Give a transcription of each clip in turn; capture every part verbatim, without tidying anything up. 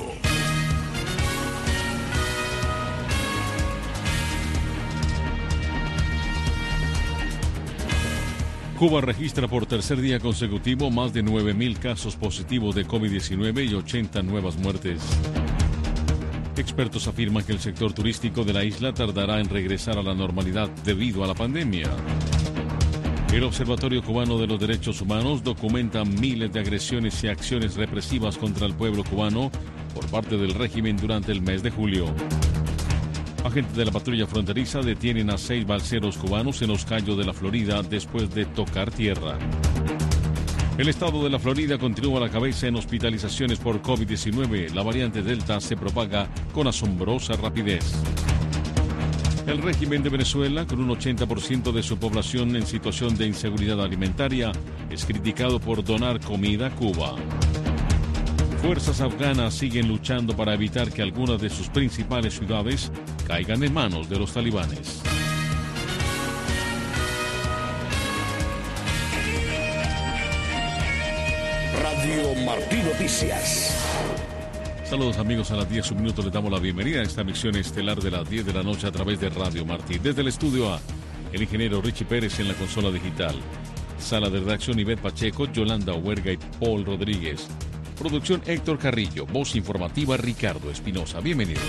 cinco. Cuba registra por tercer día consecutivo más de nueve mil casos positivos de COVID diecinueve y ochenta nuevas muertes. Expertos afirman que el sector turístico de la isla tardará en regresar a la normalidad debido a la pandemia. El Observatorio Cubano de los Derechos Humanos documenta miles de agresiones y acciones represivas contra el pueblo cubano por parte del régimen durante el mes de julio. Agentes de la patrulla fronteriza detienen a seis balseros cubanos en Los Cayos de la Florida después de tocar tierra. El estado de la Florida continúa a la cabeza en hospitalizaciones por COVID diecinueve. La variante Delta se propaga con asombrosa rapidez. El régimen de Venezuela, con un ochenta por ciento de su población en situación de inseguridad alimentaria, es criticado por donar comida a Cuba. Fuerzas afganas siguen luchando para evitar que algunas de sus principales ciudades caigan en manos de los talibanes. Radio Martí Noticias. Saludos amigos, a las diez, un minuto les damos la bienvenida a esta emisión estelar de las diez de la noche a través de Radio Martí. Desde el estudio A, el ingeniero Richie Pérez en la consola digital. Sala de redacción Ivette Pacheco, Yolanda Huerga y Paul Rodríguez. Producción Héctor Carrillo, voz informativa Ricardo Espinosa. Bienvenidos.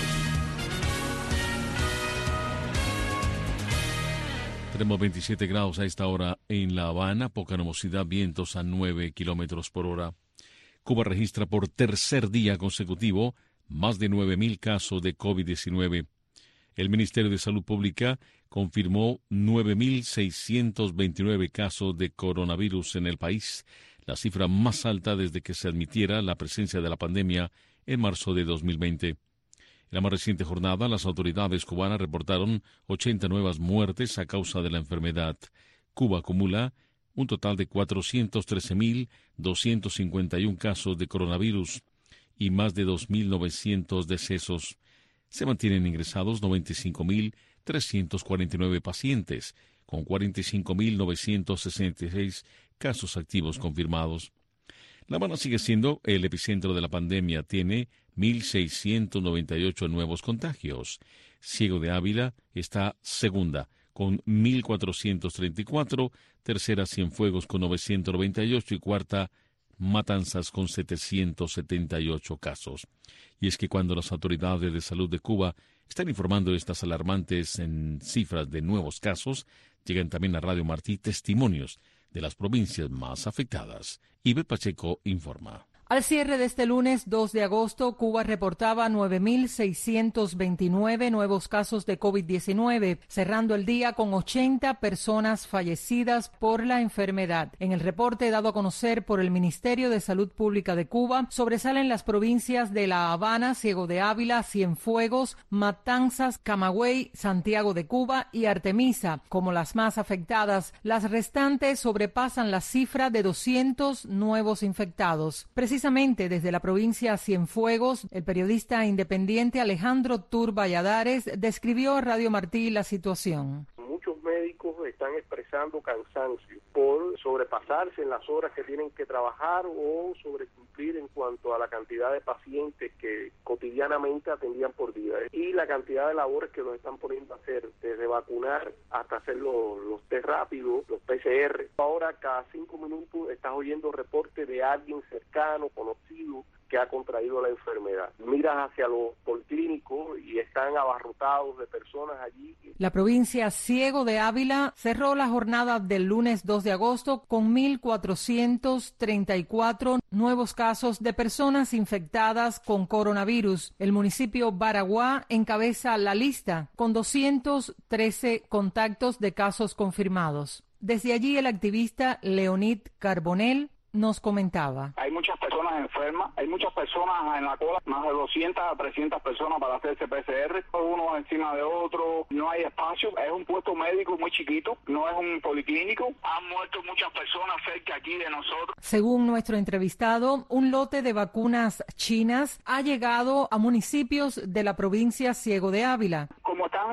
Tenemos veintisiete grados a esta hora en La Habana, poca nubosidad, vientos a nueve kilómetros por hora. Cuba registra por tercer día consecutivo más de nueve mil casos de COVID diecinueve. El Ministerio de Salud Pública confirmó nueve mil seiscientos veintinueve casos de coronavirus en el país, la cifra más alta desde que se admitiera la presencia de la pandemia en marzo de dos mil veinte. En la más reciente jornada, las autoridades cubanas reportaron ochenta nuevas muertes a causa de la enfermedad. Cuba acumula un total de cuatrocientos trece mil doscientos cincuenta y uno casos de coronavirus y más de dos mil novecientos decesos. Se mantienen ingresados noventa y cinco mil trescientos cuarenta y nueve pacientes, con cuarenta y cinco mil novecientos sesenta y seis casos activos confirmados. La Habana sigue siendo el epicentro de la pandemia, tiene mil seiscientos noventa y ocho nuevos contagios. Ciego de Ávila está segunda, con mil cuatrocientos treinta y cuatro, tercera Cienfuegos con novecientos noventa y ocho y cuarta Matanzas con setecientos setenta y ocho casos. Y es que cuando las autoridades de salud de Cuba están informando de estas alarmantes en cifras de nuevos casos, llegan también a Radio Martí testimonios de las provincias más afectadas. Ivette Pacheco informa. Al cierre de este lunes dos de agosto, Cuba reportaba nueve mil seiscientos veintinueve nuevos casos de COVID diecinueve, cerrando el día con ochenta personas fallecidas por la enfermedad. En el reporte dado a conocer por el Ministerio de Salud Pública de Cuba, sobresalen las provincias de La Habana, Ciego de Ávila, Cienfuegos, Matanzas, Camagüey, Santiago de Cuba y Artemisa como las más afectadas. Las restantes sobrepasan la cifra de doscientos nuevos infectados. Precisamente desde la provincia Cienfuegos, el periodista independiente Alejandro Tur Valladares describió a Radio Martí la situación. Muchos médicos están expresando cansancio por sobrepasarse en las horas que tienen que trabajar o sobrecumplir en cuanto a la cantidad de pacientes que cotidianamente atendían por día y la cantidad de labores que los están poniendo a hacer, desde vacunar hasta hacer los, los test rápidos, los P C R. Ahora cada cinco minutos estás oyendo reportes de alguien cercano, conocido, que ha contraído la enfermedad. Miras hacia los policlínicos y están abarrotados de personas allí. La provincia Ciego de Ávila cerró la jornada del lunes dos de agosto con mil cuatrocientos treinta y cuatro nuevos casos de personas infectadas con coronavirus. El municipio Baraguá encabeza la lista con doscientos trece contactos de casos confirmados. Desde allí el activista Leonid Carbonell nos comentaba. Hay muchas personas enfermas, hay muchas personas en la cola, más de doscientas a trescientas personas para hacerse P C R, uno encima de otro, no hay espacio, es un puesto médico muy chiquito, no es un policlínico, han muerto muchas personas cerca aquí de nosotros. Según nuestro entrevistado, un lote de vacunas chinas ha llegado a municipios de la provincia Ciego de Ávila. Como están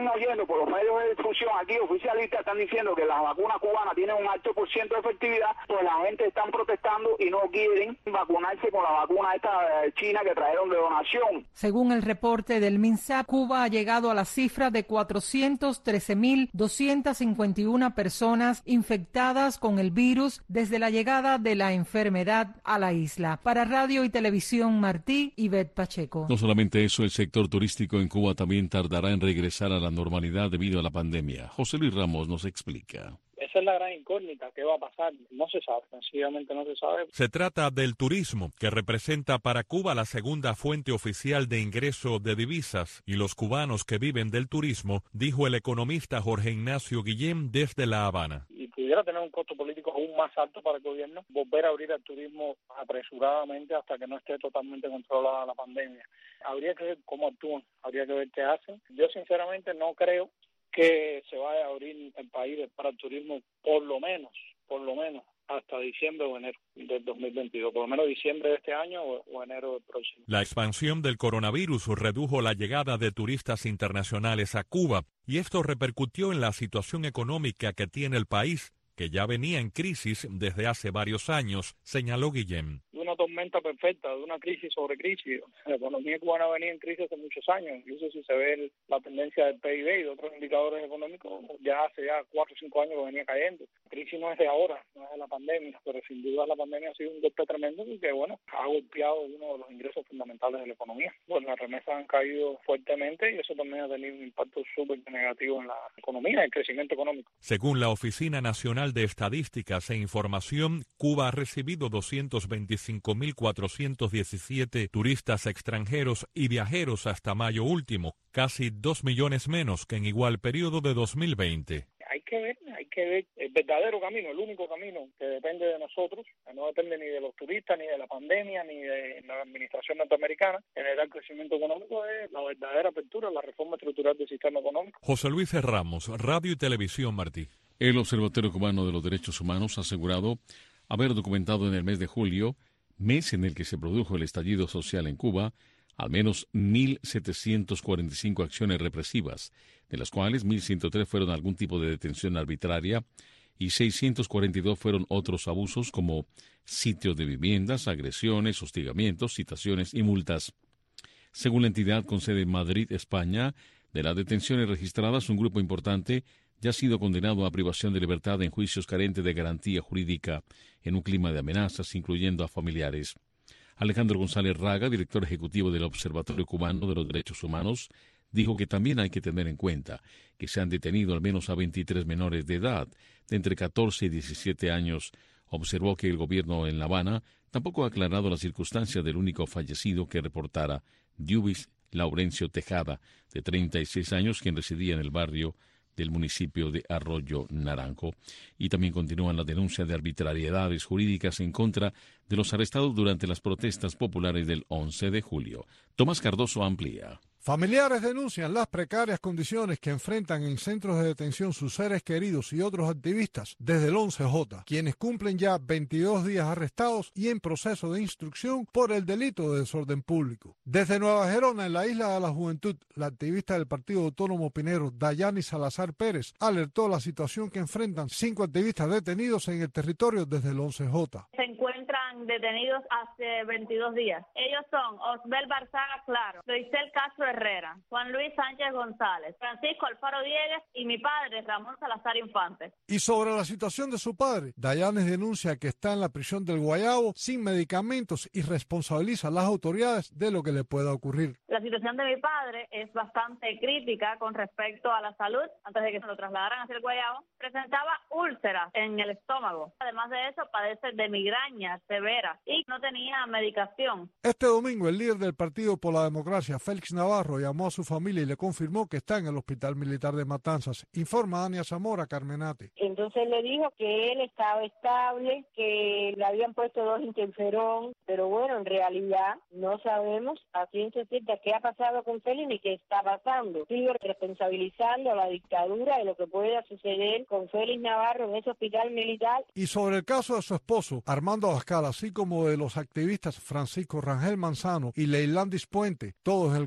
están oyendo por los medios de difusión aquí oficialistas, están diciendo que las vacunas cubanas tienen un alto por ciento de efectividad, pues la gente está protestando y no quieren vacunarse con la vacuna esta china que trajeron de donación. Según el reporte del MINSAP, Cuba ha llegado a la cifra de cuatrocientos trece mil doscientas cincuenta y una personas infectadas con el virus desde la llegada de la enfermedad a la isla. Para Radio y Televisión Martí, Ivette Pacheco. No solamente eso, el sector turístico en Cuba también tardará en regresar a la normalidad debido a la pandemia. José Luis Ramos nos explica. Esa es la gran incógnita, ¿qué va a pasar? No se sabe, sencillamente no se sabe. Se trata del turismo, que representa para Cuba la segunda fuente oficial de ingreso de divisas, y los cubanos que viven del turismo, dijo el economista Jorge Ignacio Guillén desde La Habana. Y pudiera tener un costo político aún más alto para el gobierno, volver a abrir el turismo apresuradamente hasta que no esté totalmente controlada la pandemia. Habría que ver cómo actúan, habría que ver qué hacen. Yo sinceramente no creo que se vaya a abrir el país para el turismo por lo menos, por lo menos hasta diciembre o enero del dos mil veintidós, por lo menos diciembre de este año o, o enero del próximo. La expansión del coronavirus redujo la llegada de turistas internacionales a Cuba y esto repercutió en la situación económica que tiene el país, que ya venía en crisis desde hace varios años, señaló Guillén. Una tormenta perfecta, de una crisis sobre crisis. La economía cubana venía en crisis hace muchos años, incluso si se ve el, la tendencia del P I B y de otros indicadores económicos, ya hace ya cuatro o cinco años que venía cayendo. La crisis no es de ahora, no es de la pandemia, pero sin duda la pandemia ha sido un golpe tremendo y que, bueno, ha golpeado uno de los ingresos fundamentales de la economía. Pues las remesas han caído fuertemente y eso también ha tenido un impacto súper negativo en la economía y el crecimiento económico. Según la Oficina Nacional de Estadísticas e Información, Cuba ha recibido doscientos veinticinco mil cuatrocientos diecisiete turistas extranjeros y viajeros hasta mayo último, casi dos millones menos que en igual periodo de dos mil veinte. Hay que ver, hay que ver el verdadero camino, el único camino que depende de nosotros, que no depende ni de los turistas, ni de la pandemia, ni de la administración norteamericana, generar crecimiento económico es la verdadera apertura, la reforma estructural del sistema económico. José Luis Ramos, Radio y Televisión Martí. El Observatorio Cubano de los Derechos Humanos ha asegurado haber documentado en el mes de julio, mes en el que se produjo el estallido social en Cuba, al menos mil setecientas cuarenta y cinco acciones represivas, de las cuales mil ciento tres fueron algún tipo de detención arbitraria y seiscientos cuarenta y dos fueron otros abusos como sitios de viviendas, agresiones, hostigamientos, citaciones y multas. Según la entidad con sede en Madrid, España, de las detenciones registradas, un grupo importante ya ha sido condenado a privación de libertad en juicios carentes de garantía jurídica, en un clima de amenazas, incluyendo a familiares. Alejandro González Raga, director ejecutivo del Observatorio Cubano de los Derechos Humanos, dijo que también hay que tener en cuenta que se han detenido al menos a veintitrés menores de edad, de entre catorce y diecisiete años. Observó que el gobierno en La Habana tampoco ha aclarado las circunstancias del único fallecido que reportara, Diubis Laurencio Tejada, de treinta y seis años, quien residía en el barrio del municipio de Arroyo Naranjo. Y también continúan las denuncias de arbitrariedades jurídicas en contra de los arrestados durante las protestas populares del once de julio. Tomás Cardoso amplía. Familiares denuncian las precarias condiciones que enfrentan en centros de detención sus seres queridos y otros activistas desde el once J, quienes cumplen ya veintidós días arrestados y en proceso de instrucción por el delito de desorden público. Desde Nueva Gerona, en la Isla de la Juventud, la activista del Partido Autónomo Pinero, Dayani Salazar Pérez, alertó la situación que enfrentan cinco activistas detenidos en el territorio desde el once J. Se encuentran detenidos hace veintidós días. Ellos son Osbel Barzaga Claro, Doisel Castro Herrera, Juan Luis Sánchez González, Francisco Alfaro Diegues y mi padre, Ramón Salazar Infante. Y sobre la situación de su padre, Dayanes denuncia que está en la prisión del Guayabo sin medicamentos y responsabiliza a las autoridades de lo que le pueda ocurrir. La situación de mi padre es bastante crítica con respecto a la salud. Antes de que se lo trasladaran hacia el Guayabo, presentaba úlceras en el estómago. Además de eso, padece de migraña severa y no tenía medicación. Este domingo, el líder del Partido por la Democracia, Félix Navarro, llamó a su familia y le confirmó que está en el Hospital Militar de Matanzas. Informa Ania Zamora Carmenate. Entonces le dijo que él estaba estable, que le habían puesto dos interferón, pero bueno, en realidad no sabemos a ciencia cierta qué ha pasado con Félix ni qué está pasando. Sigo responsabilizando a la dictadura de lo que pueda suceder con Félix Navarro en ese hospital militar. Y sobre el caso de su esposo, Armando Abascal, así como de los activistas Francisco Rangel Manzano y Leilandis Puente, todos en el combinado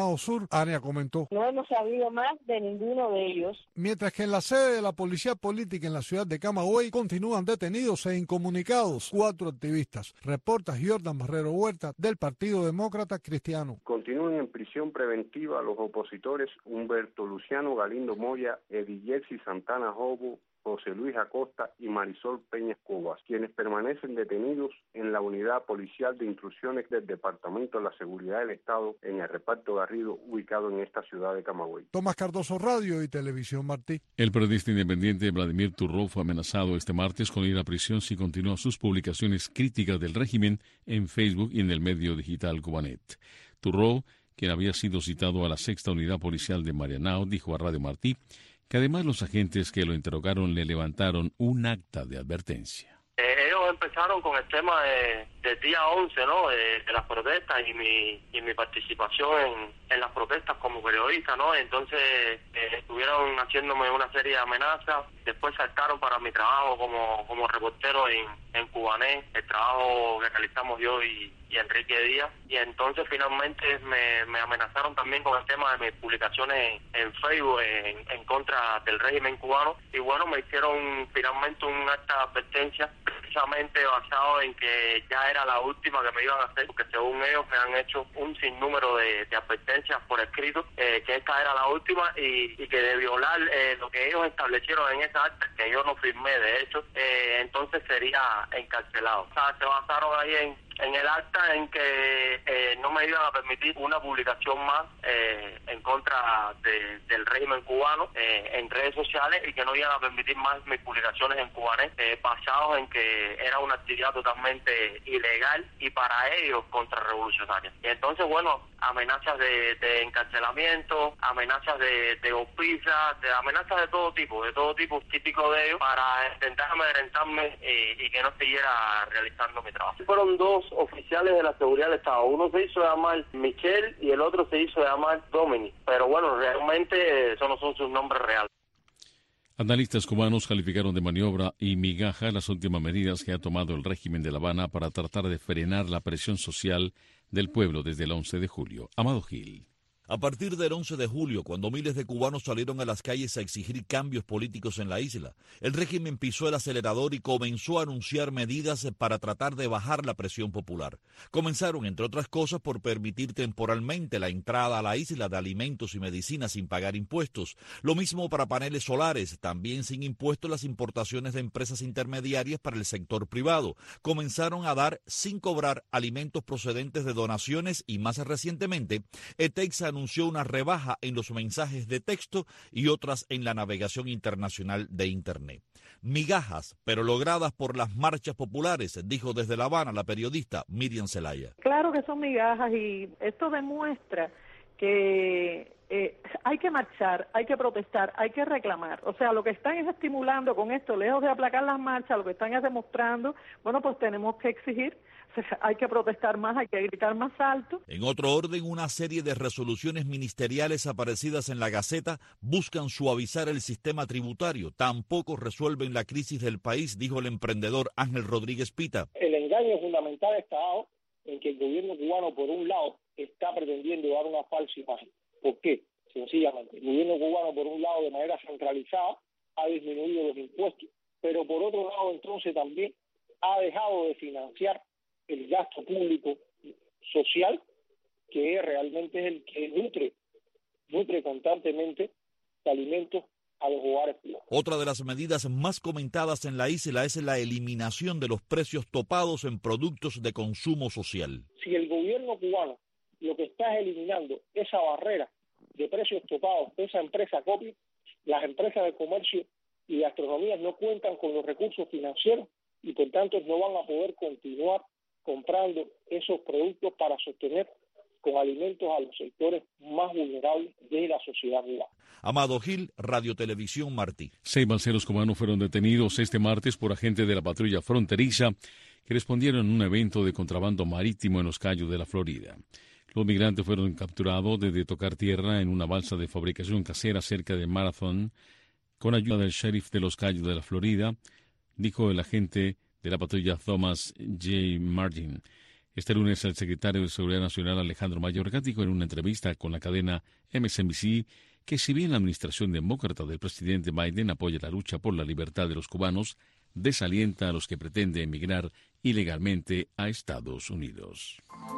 Comisionado Sur, Ania comentó. No hemos sabido más de ninguno de ellos. Mientras que en la sede de la Policía Política en la ciudad de Camagüey continúan detenidos e incomunicados cuatro activistas. Reporta Jordan Barrero Huerta del Partido Demócrata Cristiano. Continúan en prisión preventiva los opositores Humberto Luciano Galindo Moya, Edilexi Santana Jobo, José Luis Acosta y Marisol Peñas Cobas, quienes permanecen detenidos en la unidad policial de intrusiones del Departamento de la Seguridad del Estado en el reparto Garrido, ubicado en esta ciudad de Camagüey. Tomás Cardoso, Radio y Televisión Martí. El periodista independiente Vladimir Turró fue amenazado este martes con ir a prisión si continúa sus publicaciones críticas del régimen en Facebook y en el medio digital Cubanet. Turró, quien había sido citado a la sexta unidad policial de Marianao, dijo a Radio Martí que además los agentes que lo interrogaron le levantaron un acta de advertencia. Eh, ellos empezaron con el tema de, del día once, ¿no? De, de las protestas y mi y mi participación en, en las protestas como periodista, ¿no? Entonces eh, estuvieron haciéndome una serie de amenazas. Después saltaron para mi trabajo como como reportero en, en Cubanet, el trabajo que realizamos yo y, y Enrique Díaz. Y entonces finalmente me, me amenazaron también con el tema de mis publicaciones en, en Facebook en, en contra del régimen cubano. Y bueno, me hicieron finalmente un acta de advertencia, precisamente basado en que ya era la última que me iban a hacer, porque según ellos me han hecho un sinnúmero de, de advertencias por escrito, eh, que esta era la última y, y que de violar eh, lo que ellos establecieron en esa acta, que yo no firmé de hecho, eh, entonces sería encarcelado. O sea, se basaron ahí en en el acta en que eh, no me iban a permitir una publicación más eh, en contra de, del régimen cubano eh, en redes sociales y que no iban a permitir más mis publicaciones en Cubanet, eh, basados en que era una actividad totalmente ilegal y para ellos contrarrevolucionaria. Y entonces, bueno, amenazas de, de encarcelamiento, amenazas de, de golpizas, de amenazas de todo tipo, de todo tipo típico de ellos, para intentar amedrentarme eh, y que no siguiera realizando mi trabajo. Fueron dos oficiales de la seguridad del Estado. Uno se hizo llamar Michelle y el otro se hizo llamar Dominic. Pero bueno, realmente esos no son sus nombres reales. Analistas cubanos calificaron de maniobra y migaja las últimas medidas que ha tomado el régimen de La Habana para tratar de frenar la presión social del pueblo desde el once de julio. Amado Gil. A partir del once de julio, cuando miles de cubanos salieron a las calles a exigir cambios políticos en la isla, el régimen pisó el acelerador y comenzó a anunciar medidas para tratar de bajar la presión popular. Comenzaron, entre otras cosas, por permitir temporalmente la entrada a la isla de alimentos y medicinas sin pagar impuestos. Lo mismo para paneles solares, también sin impuestos las importaciones de empresas intermediarias para el sector privado. Comenzaron a dar sin cobrar alimentos procedentes de donaciones y, más recientemente, ETEXA anunció una rebaja en los mensajes de texto y otras en la navegación internacional de Internet. Migajas, pero logradas por las marchas populares, dijo desde La Habana la periodista Miriam Zelaya. Claro que son migajas y esto demuestra que eh, hay que marchar, hay que protestar, hay que reclamar. O sea, lo que están es estimulando con esto, lejos de aplacar las marchas, lo que están es demostrando, bueno, pues tenemos que exigir, o sea, hay que protestar más, hay que gritar más alto. En otro orden, una serie de resoluciones ministeriales aparecidas en la Gaceta buscan suavizar el sistema tributario. Tampoco resuelven la crisis del país, dijo el emprendedor Ángel Rodríguez Pita. El engaño fundamental está en que el gobierno cubano, por un lado, está pretendiendo dar una falsa imagen. ¿Por qué? Sencillamente, el gobierno cubano, por un lado, de manera centralizada, ha disminuido los impuestos, pero por otro lado, entonces, también ha dejado de financiar el gasto público social, que realmente es el que nutre, nutre constantemente de alimentos a los hogares privados. Otra de las medidas más comentadas en la isla es la eliminación de los precios topados en productos de consumo social. Si el gobierno cubano lo que está es eliminando esa barrera de precios topados de esa empresa COPI, las empresas de comercio y gastronomía no cuentan con los recursos financieros y por tanto no van a poder continuar comprando esos productos para sostener con alimentos a los sectores más vulnerables de la sociedad cubana. Amado Gil, Radio Televisión Martí. Seis balseros cubanos fueron detenidos este martes por agentes de la patrulla fronteriza que respondieron a un evento de contrabando marítimo en los Cayos de la Florida. Los migrantes fueron capturados desde tocar tierra en una balsa de fabricación casera cerca de Marathon con ayuda del sheriff de los Cayos de la Florida, dijo el agente de la patrulla Thomas J. Martin. Este lunes, el secretario de Seguridad Nacional, Alejandro Mayorkas, dijo en una entrevista con la cadena M S N B C que si bien la administración demócrata del presidente Biden apoya la lucha por la libertad de los cubanos, desalienta a los que pretenden emigrar ilegalmente a Estados Unidos.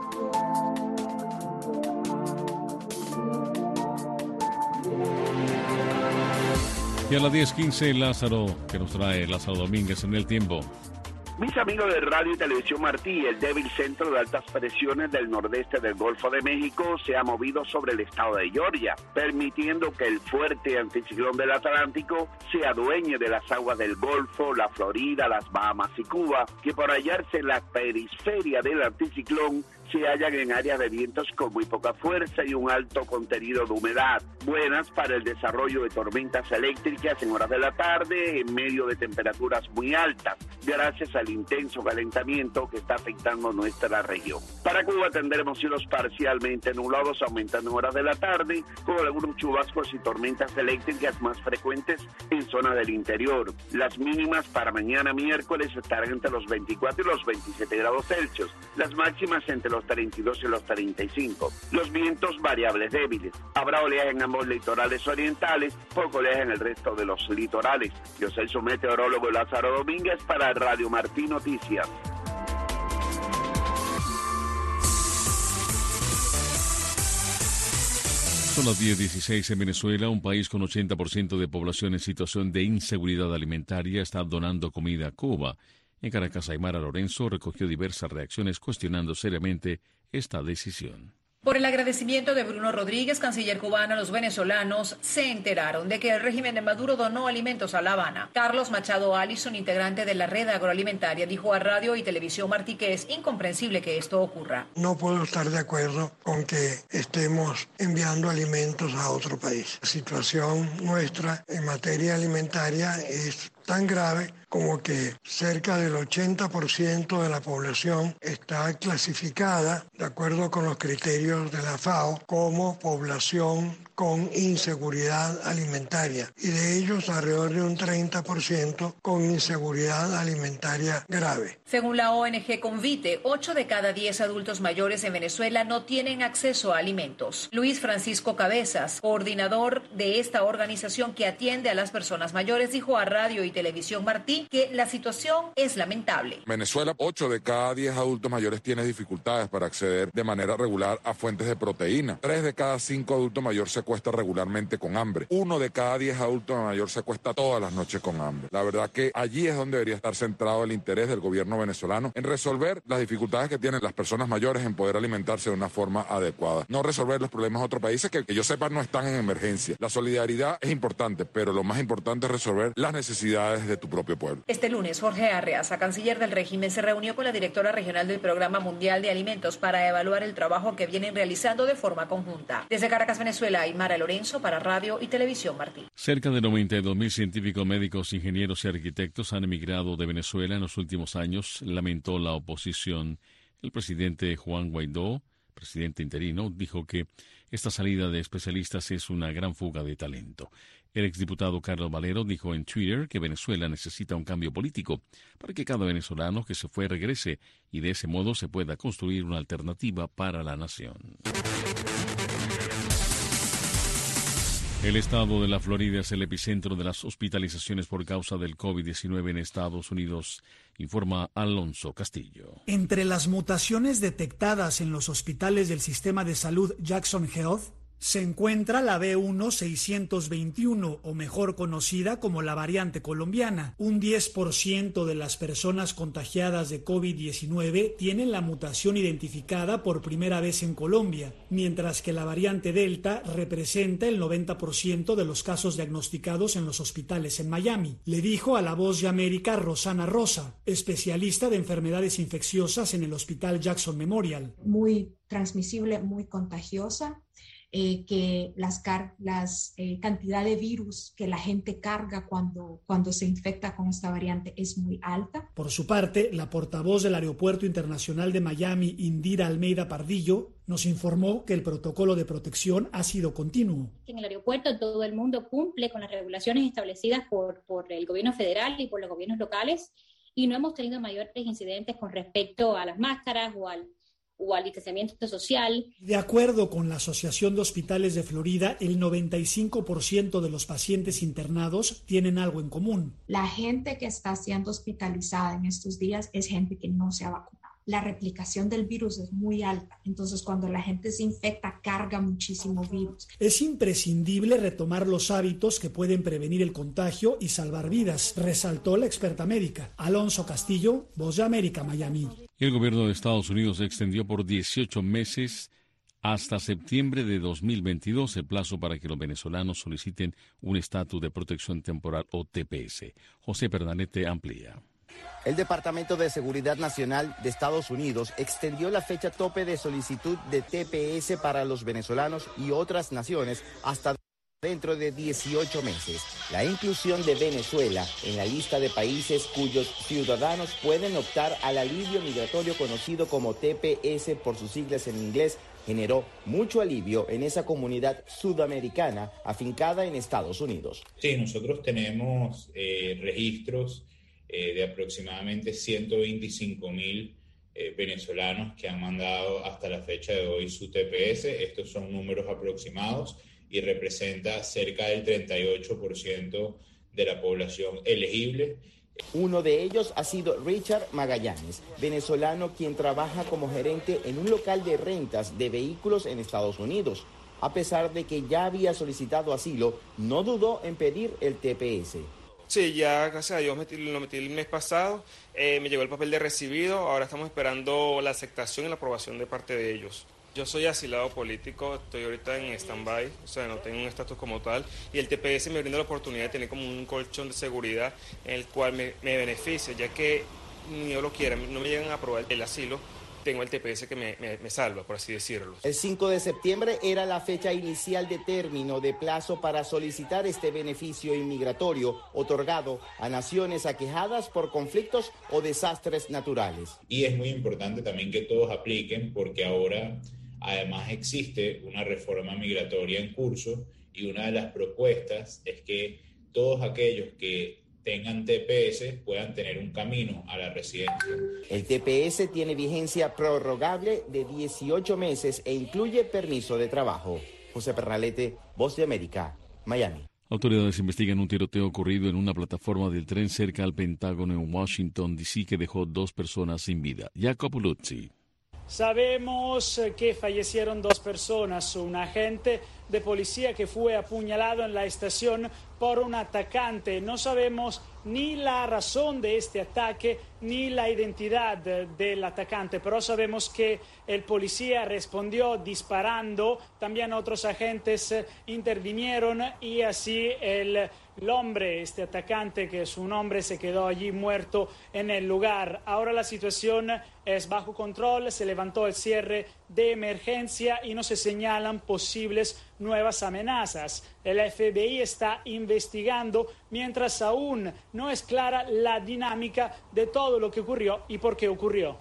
Y a las diez quince, Lázaro, que nos trae Lázaro Domínguez en el tiempo. Mis amigos de Radio y Televisión Martí, el débil centro de altas presiones del nordeste del Golfo de México se ha movido sobre el estado de Georgia, permitiendo que el fuerte anticiclón del Atlántico se adueñe de las aguas del Golfo, la Florida, las Bahamas y Cuba, que por hallarse en la periferia del anticiclón se hallan en áreas de vientos con muy poca fuerza y un alto contenido de humedad, buenas para el desarrollo de tormentas eléctricas en horas de la tarde en medio de temperaturas muy altas, gracias al intenso calentamiento que está afectando nuestra región. Para Cuba tendremos cielos parcialmente nublados aumentando en horas de la tarde, con algunos chubascos y tormentas eléctricas más frecuentes en zonas del interior. Las mínimas para mañana miércoles estarán entre los veinticuatro y los veintisiete grados Celsius, las máximas entre los treinta y dos y los treinta y cinco. Los vientos variables débiles. Habrá oleaje en ambos litorales orientales, poco oleaje en el resto de los litorales. Yo soy su meteorólogo Lázaro Domínguez para Radio Martí Noticias. Son las diez dieciséis en Venezuela. Un país con ochenta por ciento de población en situación de inseguridad alimentaria está donando comida a Cuba. En Caracas, Aymara Lorenzo recogió diversas reacciones cuestionando seriamente esta decisión. Por el agradecimiento de Bruno Rodríguez, canciller cubano, los venezolanos se enteraron de que el régimen de Maduro donó alimentos a La Habana. Carlos Machado Allison, integrante de la red agroalimentaria, dijo a Radio y Televisión Martí que es incomprensible que esto ocurra. No puedo estar de acuerdo con que estemos enviando alimentos a otro país. La situación nuestra en materia alimentaria es tan grave como que cerca del ochenta por ciento de la población está clasificada, de acuerdo con los criterios de la FAO, como población con inseguridad alimentaria, y de ellos alrededor de un treinta por ciento con inseguridad alimentaria grave. Según la O N G Convite, ocho de cada diez adultos mayores en Venezuela no tienen acceso a alimentos. Luis Francisco Cabezas, coordinador de esta organización que atiende a las personas mayores, dijo a Radio y Televisión Martí que la situación es lamentable. Venezuela, ocho de cada diez adultos mayores tienen dificultades para acceder de manera regular a fuentes de proteína. tres de cada cinco adultos mayores se acuesta regularmente con hambre. Uno de cada diez adultos mayores se acuesta todas las noches con hambre. La verdad que allí es donde debería estar centrado el interés del gobierno venezolano en resolver las dificultades que tienen las personas mayores en poder alimentarse de una forma adecuada. No resolver los problemas de otros países que, que yo sepa no están en emergencia. La solidaridad es importante, pero lo más importante es resolver las necesidades de tu propio pueblo. Este lunes, Jorge Arreaza, canciller del régimen, se reunió con la directora regional del Programa Mundial de Alimentos para evaluar el trabajo que vienen realizando de forma conjunta. Desde Caracas, Venezuela, Aymara Lorenzo para Radio y Televisión Martí. Cerca de noventa y dos mil científicos, médicos, ingenieros y arquitectos han emigrado de Venezuela en los últimos años, lamentó la oposición. El presidente Juan Guaidó, presidente interino, dijo que esta salida de especialistas es una gran fuga de talento. El exdiputado Carlos Valero dijo en Twitter que Venezuela necesita un cambio político para que cada venezolano que se fue regrese y de ese modo se pueda construir una alternativa para la nación. El estado de la Florida es el epicentro de las hospitalizaciones por causa del COVID diecinueve en Estados Unidos, informa Alonso Castillo. Entre las mutaciones detectadas en los hospitales del sistema de salud Jackson Health, se encuentra la B uno seiscientos veintiuno, o mejor conocida como la variante colombiana. Un diez por ciento de las personas contagiadas de COVID diecinueve tienen la mutación identificada por primera vez en Colombia, mientras que la variante Delta representa el noventa por ciento de los casos diagnosticados en los hospitales en Miami. Le dijo a La Voz de América Rosana Rosa, especialista de enfermedades infecciosas en el Hospital Jackson Memorial. Muy transmisible, muy contagiosa. Eh, que las, car las eh, cantidad de virus que la gente carga cuando, cuando se infecta con esta variante es muy alta. Por su parte, la portavoz del Aeropuerto Internacional de Miami, Indira Almeida Pardillo, nos informó que el protocolo de protección ha sido continuo. En el aeropuerto todo el mundo cumple con las regulaciones establecidas por, por el gobierno federal y por los gobiernos locales, y no hemos tenido mayores incidentes con respecto a las máscaras o al o al distanciamiento social. De acuerdo con la Asociación de Hospitales de Florida, el noventa y cinco por ciento de los pacientes internados tienen algo en común. La gente que está siendo hospitalizada en estos días es gente que no se ha vacunado. La replicación del virus es muy alta, entonces cuando la gente se infecta carga muchísimo virus. Es imprescindible retomar los hábitos que pueden prevenir el contagio y salvar vidas, resaltó la experta médica. Alonso Castillo, Voz de América, Miami. El gobierno de Estados Unidos extendió por dieciocho meses hasta septiembre de dos mil veintidós el plazo para que los venezolanos soliciten un estatus de protección temporal o T P S. José Pernalete amplía. El Departamento de Seguridad Nacional de Estados Unidos extendió la fecha tope de solicitud de T P S para los venezolanos y otras naciones hasta dentro de dieciocho meses. La inclusión de Venezuela en la lista de países cuyos ciudadanos pueden optar al alivio migratorio conocido como T P S por sus siglas en inglés generó mucho alivio en esa comunidad sudamericana afincada en Estados Unidos. Sí, nosotros tenemos eh, registros Eh, de aproximadamente ciento veinticinco mil eh, venezolanos que han mandado hasta la fecha de hoy su T P S. Estos son números aproximados y representa cerca del treinta y ocho por ciento de la población elegible. Uno de ellos ha sido Richard Magallanes, venezolano quien trabaja como gerente en un local de rentas de vehículos en Estados Unidos. A pesar de que ya había solicitado asilo, no dudó en pedir el T P S. Sí, ya gracias a Dios metí, lo metí el mes pasado, eh, me llegó el papel de recibido, ahora estamos esperando la aceptación y la aprobación de parte de ellos. Yo soy asilado político, estoy ahorita en stand-by, o sea, no tengo un estatus como tal, y el T P S me brinda la oportunidad de tener como un colchón de seguridad en el cual me, me beneficia, ya que ni yo lo quiera, no me llegan a aprobar el asilo, tengo el T P S que me, me, me salva, por así decirlo. El cinco de septiembre era la fecha inicial de término de plazo para solicitar este beneficio inmigratorio otorgado a naciones aquejadas por conflictos o desastres naturales. Y es muy importante también que todos apliquen porque ahora además existe una reforma migratoria en curso y una de las propuestas es que todos aquellos que tengan T P S puedan tener un camino a la residencia. El T P S tiene vigencia prorrogable de dieciocho meses e incluye permiso de trabajo. José Pernalete, Voz de América, Miami. Autoridades investigan un tiroteo ocurrido en una plataforma del tren cerca al Pentágono en Washington, D C que dejó dos personas sin vida. Jacopo Luzzi. Sabemos que fallecieron dos personas, un agente de policía que fue apuñalado en la estación por un atacante. No sabemos ni la razón de este ataque ni la identidad del atacante, pero sabemos que el policía respondió disparando, también otros agentes intervinieron y así el El hombre, este atacante, que es un hombre, se quedó allí muerto en el lugar. Ahora la situación es bajo control, se levantó el cierre de emergencia y no se señalan posibles nuevas amenazas. El F B I está investigando, mientras aún no es clara la dinámica de todo lo que ocurrió y por qué ocurrió.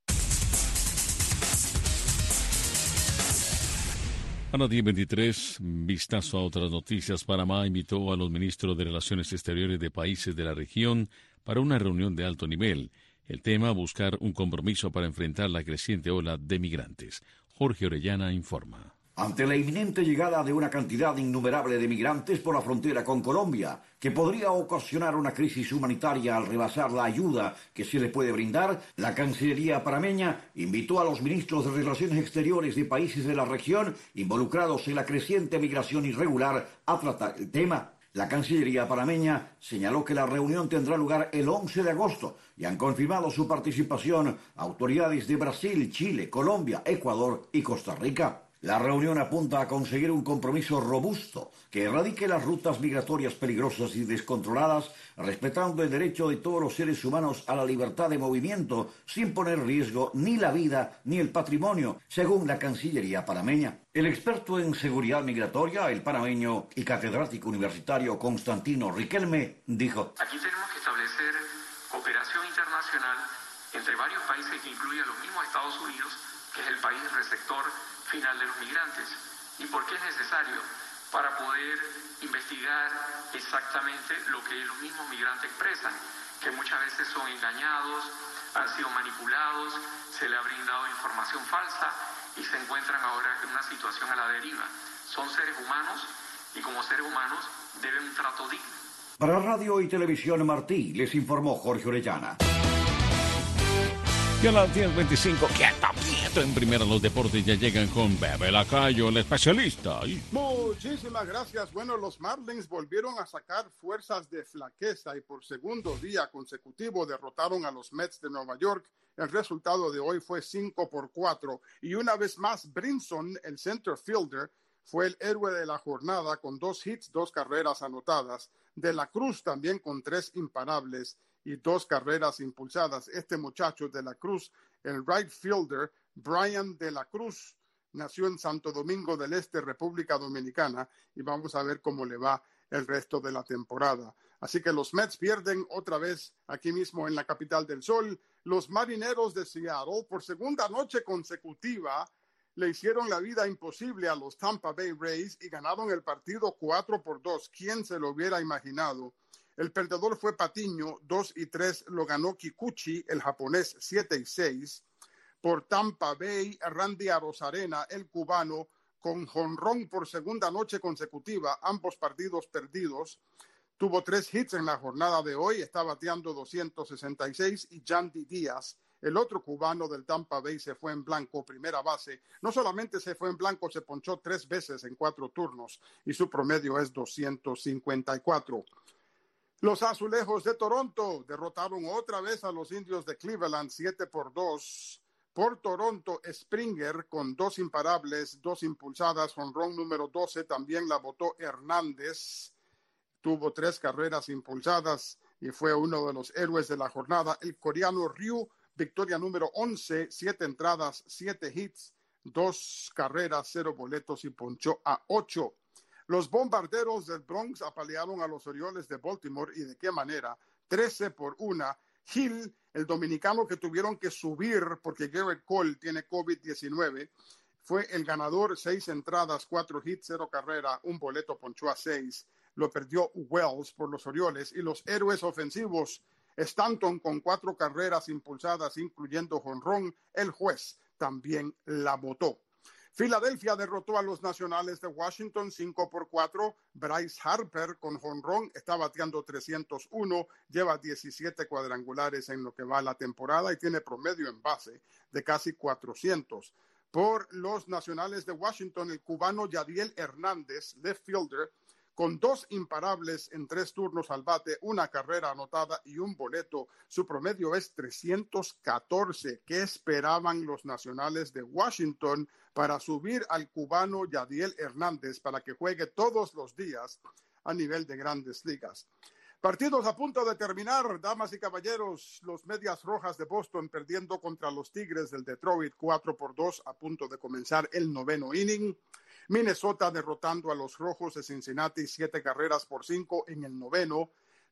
A las diez veintitrés, vistazo a otras noticias. Panamá invitó a los ministros de Relaciones Exteriores de países de la región para una reunión de alto nivel. El tema, buscar un compromiso para enfrentar la creciente ola de migrantes. Jorge Orellana informa. Ante la inminente llegada de una cantidad innumerable de migrantes por la frontera con Colombia, que podría ocasionar una crisis humanitaria al rebasar la ayuda que se le puede brindar, la Cancillería panameña invitó a los ministros de Relaciones Exteriores de países de la región involucrados en la creciente migración irregular a tratar el tema. La Cancillería panameña señaló que la reunión tendrá lugar el once de agosto y han confirmado su participación autoridades de Brasil, Chile, Colombia, Ecuador y Costa Rica. La reunión apunta a conseguir un compromiso robusto que erradique las rutas migratorias peligrosas y descontroladas, respetando el derecho de todos los seres humanos a la libertad de movimiento, sin poner en riesgo ni la vida ni el patrimonio, según la Cancillería panameña. El experto en seguridad migratoria, el panameño y catedrático universitario Constantino Riquelme, dijo: Aquí tenemos que establecer cooperación internacional entre varios países que incluyen a los mismos Estados Unidos, que es el país receptor final de los migrantes. ¿Y por qué es necesario? Para poder investigar exactamente lo que los mismos migrantes expresan, que muchas veces son engañados, han sido manipulados, se le ha brindado información falsa y se encuentran ahora en una situación a la deriva. Son seres humanos y como seres humanos deben un trato digno. Para Radio y Televisión Martí, les informó Jorge Orellana. Y a las diez veinticinco, quieto, quieto. En primera los deportes ya llegan con Bebe Lacayo, el especialista. Muchísimas gracias. Bueno, los Marlins volvieron a sacar fuerzas de flaqueza y por segundo día consecutivo derrotaron a los Mets de Nueva York. El resultado de hoy fue cinco por cuatro. Y una vez más, Brinson, el center fielder, fue el héroe de la jornada con dos hits, dos carreras anotadas. De la Cruz también con tres imparables y dos carreras impulsadas. Este muchacho de la Cruz, el right fielder, Brian de la Cruz, nació en Santo Domingo del Este, República Dominicana, y vamos a ver cómo le va el resto de la temporada. Así que los Mets pierden otra vez aquí mismo en la capital del sol. Los Marineros de Seattle, por segunda noche consecutiva, le hicieron la vida imposible a los Tampa Bay Rays y ganaron el partido cuatro por dos. ¿Quién se lo hubiera imaginado? El perdedor fue Patiño, dos y tres lo ganó Kikuchi, el japonés, siete y seis. Por Tampa Bay, Randy Arozarena, el cubano, con jonrón por segunda noche consecutiva, ambos partidos perdidos. Tuvo tres hits en la jornada de hoy, está bateando doscientos sesenta y seis, y Yandy Díaz, el otro cubano del Tampa Bay, se fue en blanco, primera base. No solamente se fue en blanco, se ponchó tres veces en cuatro turnos y su promedio es doscientos cincuenta y cuatro. Los Azulejos de Toronto derrotaron otra vez a los Indios de Cleveland siete por dos. Por Toronto, Springer con dos imparables, dos impulsadas, jonrón número doce, también la botó Hernández. Tuvo tres carreras impulsadas y fue uno de los héroes de la jornada. El coreano Ryu, victoria número once, siete entradas, siete hits, dos carreras, cero boletos y ponchó a ocho. Los Bombarderos del Bronx apalearon a los Orioles de Baltimore, y de qué manera, trece por una. Hill, el dominicano que tuvieron que subir porque Garrett Cole tiene COVID diecinueve, fue el ganador, seis entradas, cuatro hits, cero carrera, un boleto, ponchó a seis. Lo perdió Wells por los Orioles. Y los héroes ofensivos, Stanton con cuatro carreras impulsadas, incluyendo jonrón, el juez también la votó. Filadelfia derrotó a los Nacionales de Washington cinco por cuatro. Bryce Harper con jonrón está bateando trescientos uno, lleva diecisiete cuadrangulares en lo que va la temporada y tiene promedio en base de casi cuatrocientos. Por los Nacionales de Washington, el cubano Yadiel Hernández, left fielder, con dos imparables en tres turnos al bate, una carrera anotada y un boleto. Su promedio es trescientos catorce. ¿Qué esperaban los Nacionales de Washington para subir al cubano Yadiel Hernández para que juegue todos los días a nivel de Grandes Ligas? Partidos a punto de terminar, damas y caballeros. Los Medias Rojas de Boston perdiendo contra los Tigres del Detroit cuatro por dos, a punto de comenzar el noveno inning. Minnesota derrotando a los Rojos de Cincinnati siete carreras por cinco en el noveno.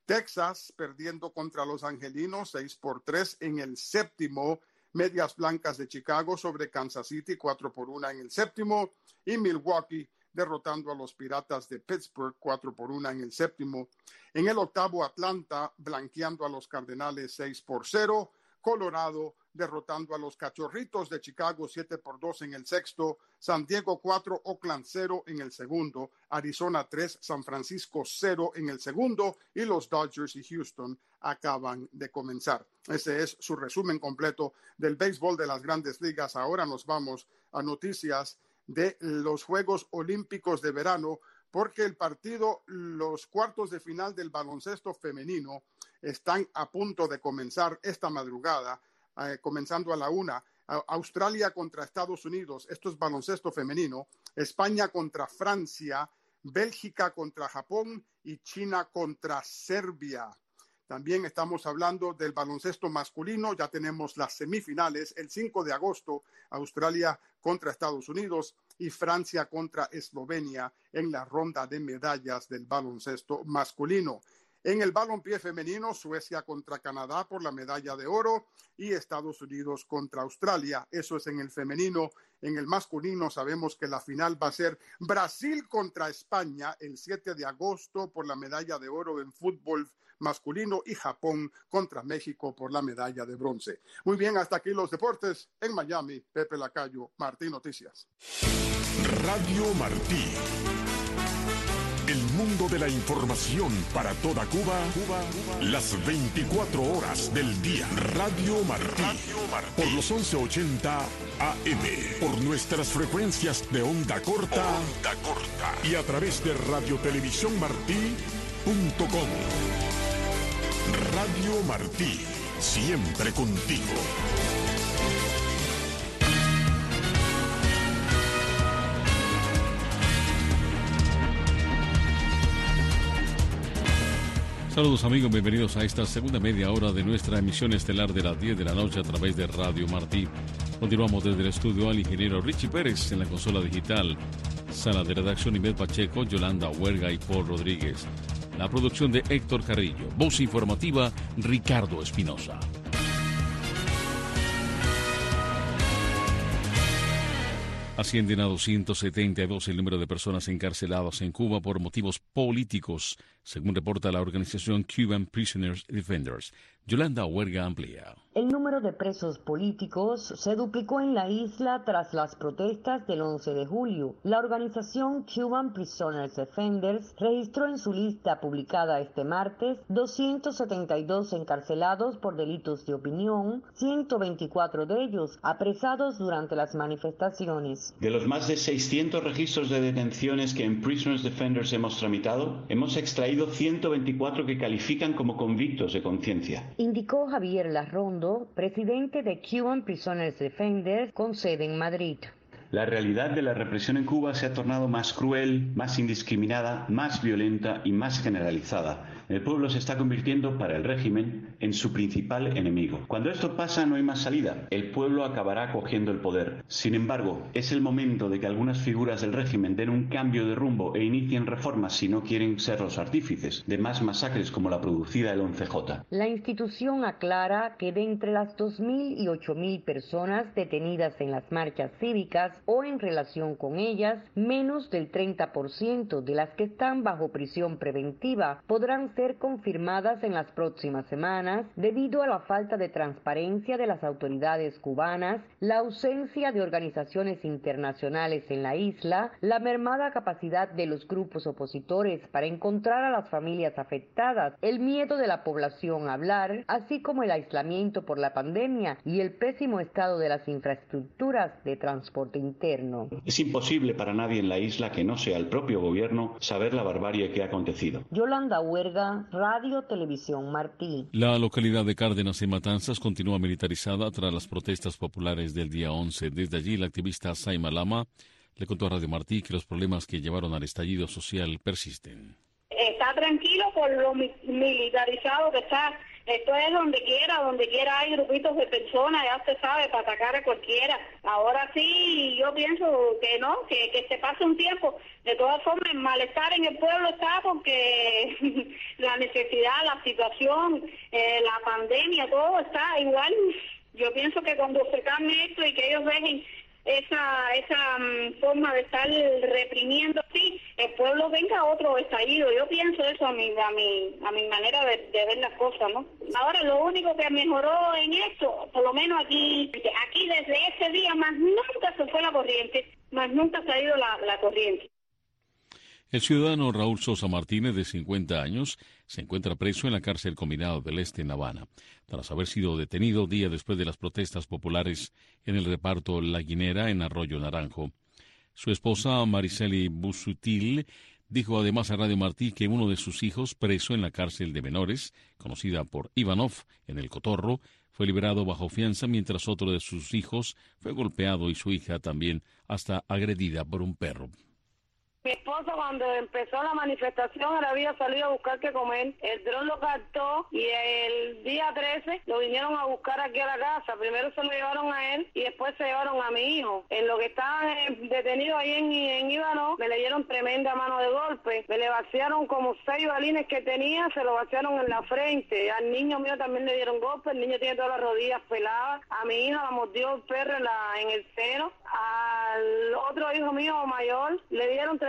Texas perdiendo contra los Angelinos seis por tres en el séptimo. Medias Blancas de Chicago sobre Kansas City cuatro por una en el séptimo. Y Milwaukee derrotando a los Piratas de Pittsburgh cuatro por una en el séptimo. En el octavo, Atlanta blanqueando a los Cardenales seis por cero. Colorado derrotando a los Cachorritos de Chicago siete por dos en el sexto. San Diego cuatro, Oakland cero en el segundo. Arizona tres, San Francisco cero en el segundo. Y los Dodgers y Houston acaban de comenzar. Ese es su resumen completo del béisbol de las Grandes Ligas. Ahora nos vamos a noticias de los Juegos Olímpicos de verano, porque el partido, los cuartos de final del baloncesto femenino están a punto de comenzar esta madrugada, eh, comenzando a la una. Australia contra Estados Unidos, esto es baloncesto femenino. España contra Francia, Bélgica contra Japón y China contra Serbia. También estamos hablando del baloncesto masculino, ya tenemos las semifinales, el cinco de agosto, Australia contra Estados Unidos y Francia contra Eslovenia en la ronda de medallas del baloncesto masculino. En el balompié femenino, Suecia contra Canadá por la medalla de oro y Estados Unidos contra Australia. Eso es en el femenino. En el masculino sabemos que la final va a ser Brasil contra España el siete de agosto por la medalla de oro en fútbol masculino y Japón contra México por la medalla de bronce. Muy bien, hasta aquí los deportes. En Miami, Pepe Lacayo, Martí Noticias. Radio Martí. El mundo de la información para toda Cuba, Cuba, Cuba, las veinticuatro horas del día. Radio Martí, Radio Martí. Por los once ochenta A M, por nuestras frecuencias de onda corta, onda corta y a través de radio televisión martí punto com. Radio Martí, siempre contigo. Saludos amigos, bienvenidos a esta segunda media hora de nuestra emisión estelar de las diez de la noche a través de Radio Martí. Continuamos desde el estudio al ingeniero Richie Pérez en la consola digital, sala de redacción Ivette Pacheco, Yolanda Huerga y Paul Rodríguez. La producción de Héctor Carrillo, voz informativa Ricardo Espinosa. Ascienden a doscientos setenta y dos el número de personas encarceladas en Cuba por motivos políticos, según reporta la organización Cuban Prisoners Defenders. Yolanda Huerga amplía. El número de presos políticos se duplicó en la isla tras las protestas del once de julio. La organización Cuban Prisoners Defenders registró en su lista publicada este martes doscientos setenta y dos encarcelados por delitos de opinión, ciento veinticuatro de ellos apresados durante las manifestaciones. De los más de seiscientos registros de detenciones que en Prisoners Defenders hemos tramitado, hemos extraído ciento veinticuatro que califican como convictos de conciencia, indicó Javier Larrondo, presidente de Cuban Prisoners Defenders, con sede en Madrid. La realidad de la represión en Cuba se ha tornado más cruel, más indiscriminada, más violenta y más generalizada. El pueblo se está convirtiendo para el régimen en su principal enemigo. Cuando esto pasa no hay más salida. El pueblo acabará cogiendo el poder. Sin embargo, es el momento de que algunas figuras del régimen den un cambio de rumbo e inicien reformas si no quieren ser los artífices de más masacres como la producida el once jota. La institución aclara que de entre las dos mil y ocho mil personas detenidas en las marchas cívicas o en relación con ellas, menos del treinta por ciento de las que están bajo prisión preventiva podrán ser confirmadas en las próximas semanas debido a la falta de transparencia de las autoridades cubanas, la ausencia de organizaciones internacionales en la isla, la mermada capacidad de los grupos opositores para encontrar a las familias afectadas, el miedo de la población a hablar, así como el aislamiento por la pandemia y el pésimo estado de las infraestructuras de transporte interno. Es imposible para nadie en la isla que no sea el propio gobierno saber la barbarie que ha acontecido. Yolanda Huerga, Radio Televisión Martí. La localidad de Cárdenas en Matanzas continúa militarizada tras las protestas populares del día once. Desde allí, la activista Saima Lama le contó a Radio Martí que los problemas que llevaron al estallido social persisten. Está tranquilo por lo militarizado que está. Esto es donde quiera, donde quiera hay grupitos de personas, ya usted sabe, para atacar a cualquiera. Ahora sí, yo pienso que no, que, que se pase un tiempo. De todas formas, el malestar en el pueblo está porque la necesidad, la situación, eh, la pandemia, todo está igual. Yo pienso que cuando se calme esto y que ellos dejen esa esa um, forma de estar reprimiendo así, el pueblo venga a otro estallido. Yo pienso eso a mi a mi a mi manera de, de ver las cosas, ¿no? Ahora lo único que mejoró en esto, por lo menos aquí aquí desde ese día más nunca se fue la corriente, más nunca se ha ido la, la corriente. El ciudadano Raúl Sosa Martínez, de cincuenta años, se encuentra preso en la cárcel Combinado del Este en La Habana, tras haber sido detenido día después de las protestas populares en el reparto La Guinera en Arroyo Naranjo. Su esposa, Mariceli Busutil, dijo además a Radio Martí que uno de sus hijos, preso en la cárcel de menores, conocida por Ivanov, en El Cotorro, fue liberado bajo fianza, mientras otro de sus hijos fue golpeado y su hija también hasta agredida por un perro. Mi esposo, cuando empezó la manifestación, él había salido a buscar qué comer. El dron lo captó y el día trece lo vinieron a buscar aquí a la casa. Primero se lo llevaron a él y después se llevaron a mi hijo. En lo que estaban eh, detenidos ahí en, en Ivanov, me le dieron tremenda mano de golpe. Me le vaciaron como seis balines que tenía, se lo vaciaron en la frente. Al niño mío también le dieron golpes. El niño tiene todas las rodillas peladas. A mi hija la mordió el perro en, la, en el seno. Al otro hijo mío mayor le dieron tremenda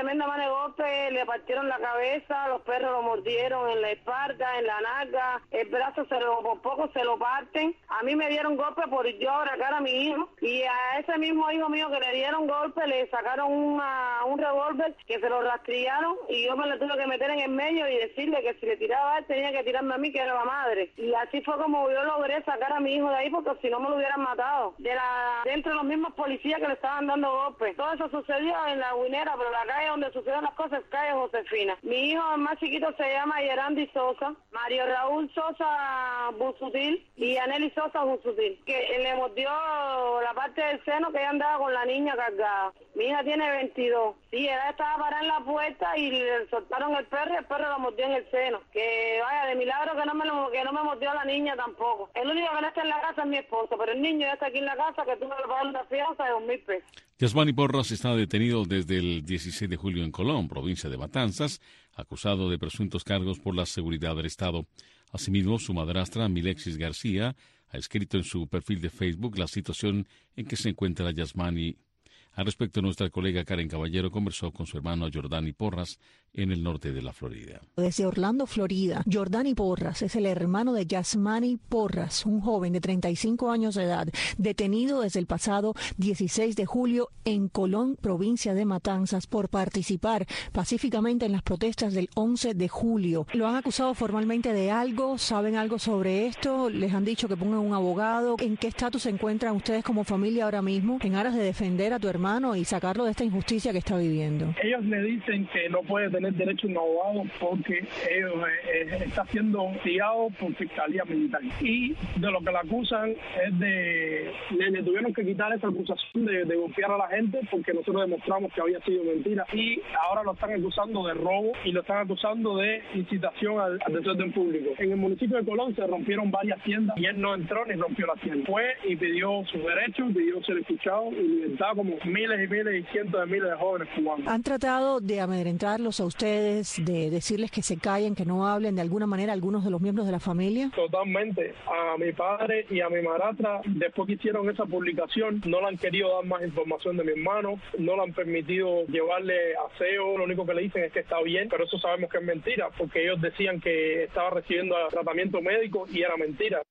tremenda mano de golpe, le partieron la cabeza, los perros lo mordieron en la espalda, en la nalga, el brazo se lo, por poco se lo parten. A mí me dieron golpe por yo abracar a mi hijo, y a ese mismo hijo mío que le dieron golpe le sacaron una, un revólver que se lo rastrillaron, y yo me lo tuve que meter en el medio y decirle que si le tiraba a él tenía que tirarme a mí, que era la madre. Y así fue como yo logré sacar a mi hijo de ahí, porque si no me lo hubieran matado. De la, dentro de los mismos policías que le estaban dando golpes. Todo eso sucedió en la Guinera, pero la calle donde suceden las cosas es calle Josefina. Mi hijo más chiquito se llama Yerandi Sosa, Mario Raúl Sosa Busutil y Aneli Sosa Busutil, que le mordió la parte del seno que ella andaba con la niña cargada. Mi hija tiene veintidós. Sí, ella estaba parada en la puerta y le soltaron el perro y el perro la mordió en el seno. Que vaya, de milagro que no me lo, que no me mordió la niña tampoco. El único que no está en la casa es mi esposo, pero el niño ya está aquí en la casa, que tuve que pagar una fianza de dos mil pesos. Yasmani Porras está detenido desde el dieciséis de julio en Colón, provincia de Matanzas, acusado de presuntos cargos por la seguridad del Estado. Asimismo, su madrastra, Milexis García, ha escrito en su perfil de Facebook la situación en que se encuentra Yasmani. Al respecto, nuestra colega Karen Caballero conversó con su hermano Jordani Porras en el norte de la Florida. Desde Orlando, Florida, Jordani Porras es el hermano de Yasmani Porras, un joven de treinta y cinco años de edad, detenido desde el pasado dieciséis de julio en Colón, provincia de Matanzas, por participar pacíficamente en las protestas del once de julio. ¿Lo han acusado formalmente de algo? ¿Saben algo sobre esto? ¿Les han dicho que pongan un abogado? ¿En qué estatus se encuentran ustedes como familia ahora mismo en aras de defender a tu hermano y sacarlo de esta injusticia que está viviendo? Ellos le dicen que no puede tener derecho a un abogado porque ellos, eh, está siendo hostigado por fiscalía militar, y de lo que le acusan es de le, le tuvieron que quitar esa acusación de, de golpear a la gente porque nosotros demostramos que había sido mentira, y ahora lo están acusando de robo y lo están acusando de incitación al, al desorden público. En el municipio de Colón se rompieron varias tiendas y él no entró ni rompió la tienda. Fue y pidió sus derechos, pidió ser escuchado y libertad, como miles y miles y cientos de miles de jóvenes cubanos. ¿Han tratado de amedrentarlos a ustedes, de decirles que se callen, que no hablen de alguna manera algunos de los miembros de la familia? Totalmente. A mi padre y a mi madrastra, después que hicieron esa publicación, no le han querido dar más información de mi hermano, no le han permitido llevarle aseo, lo único que le dicen es que está bien, pero eso sabemos que es mentira, porque ellos decían que estaba recibiendo tratamiento médico y era mentira.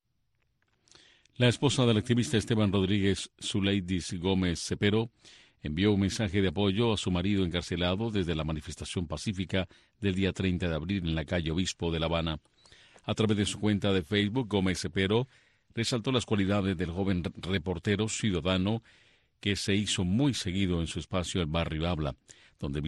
La esposa del activista Esteban Rodríguez, Zuleidis Gómez Cepero, envió un mensaje de apoyo a su marido encarcelado desde la manifestación pacífica del día treinta de abril en la calle Obispo de La Habana. A través de su cuenta de Facebook, Gómez Cepero resaltó las cualidades del joven reportero ciudadano que se hizo muy seguido en su espacio El Barrio Habla, donde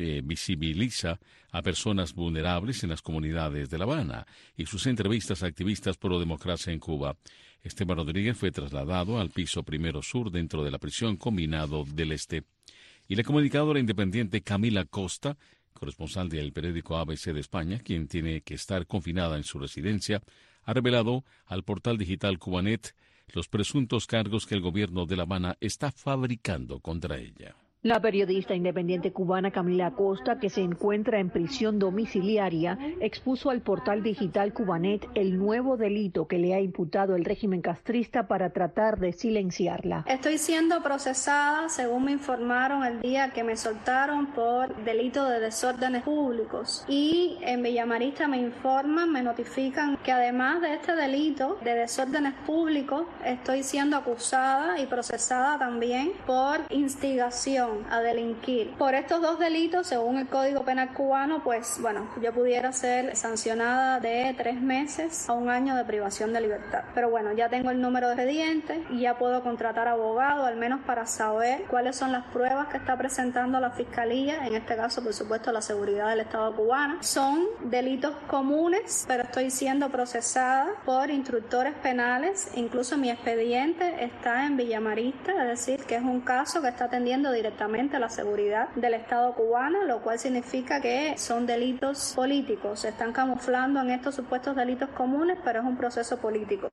visibiliza a personas vulnerables en las comunidades de La Habana, y sus entrevistas a activistas pro democracia en Cuba. Esteban Rodríguez fue trasladado al piso primero sur dentro de la prisión Combinado del Este. Y la comunicadora independiente Camila Costa, corresponsal del periódico A B C de España, quien tiene que estar confinada en su residencia, ha revelado al portal digital Cubanet los presuntos cargos que el gobierno de La Habana está fabricando contra ella. La periodista independiente cubana Camila Acosta, que se encuentra en prisión domiciliaria, expuso al portal digital Cubanet el nuevo delito que le ha imputado el régimen castrista para tratar de silenciarla. Estoy siendo procesada, según me informaron el día que me soltaron, por delito de desórdenes públicos. Y en Villamarista me informan, me notifican que además de este delito de desórdenes públicos, estoy siendo acusada y procesada también por instigación a delinquir. Por estos dos delitos, según el Código Penal cubano, pues bueno, yo pudiera ser sancionada de tres meses a un año de privación de libertad. Pero bueno, ya tengo el número de expediente y ya puedo contratar abogado, al menos para saber cuáles son las pruebas que está presentando la Fiscalía, en este caso, por supuesto, la seguridad del Estado cubano. Son delitos comunes, pero estoy siendo procesada por instructores penales. Incluso mi expediente está en Villamarista, es decir, que es un caso que está atendiendo directamente a la seguridad del Estado cubano, lo cual significa que son delitos políticos. Se están camuflando en estos supuestos delitos comunes, pero es un proceso político.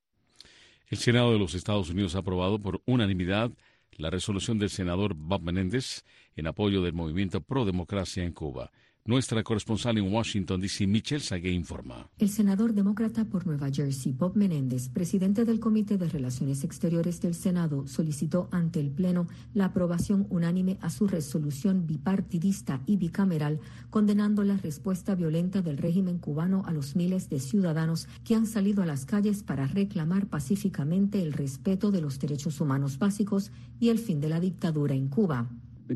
El Senado de los Estados Unidos ha aprobado por unanimidad la resolución del senador Bob Menéndez en apoyo del movimiento pro democracia en Cuba. Nuestra corresponsal en Washington, D C, Michelle Sagué, informa. El senador demócrata por Nueva Jersey, Bob Menéndez, presidente del Comité de Relaciones Exteriores del Senado, solicitó ante el Pleno la aprobación unánime a su resolución bipartidista y bicameral condenando la respuesta violenta del régimen cubano a los miles de ciudadanos que han salido a las calles para reclamar pacíficamente el respeto de los derechos humanos básicos y el fin de la dictadura en Cuba.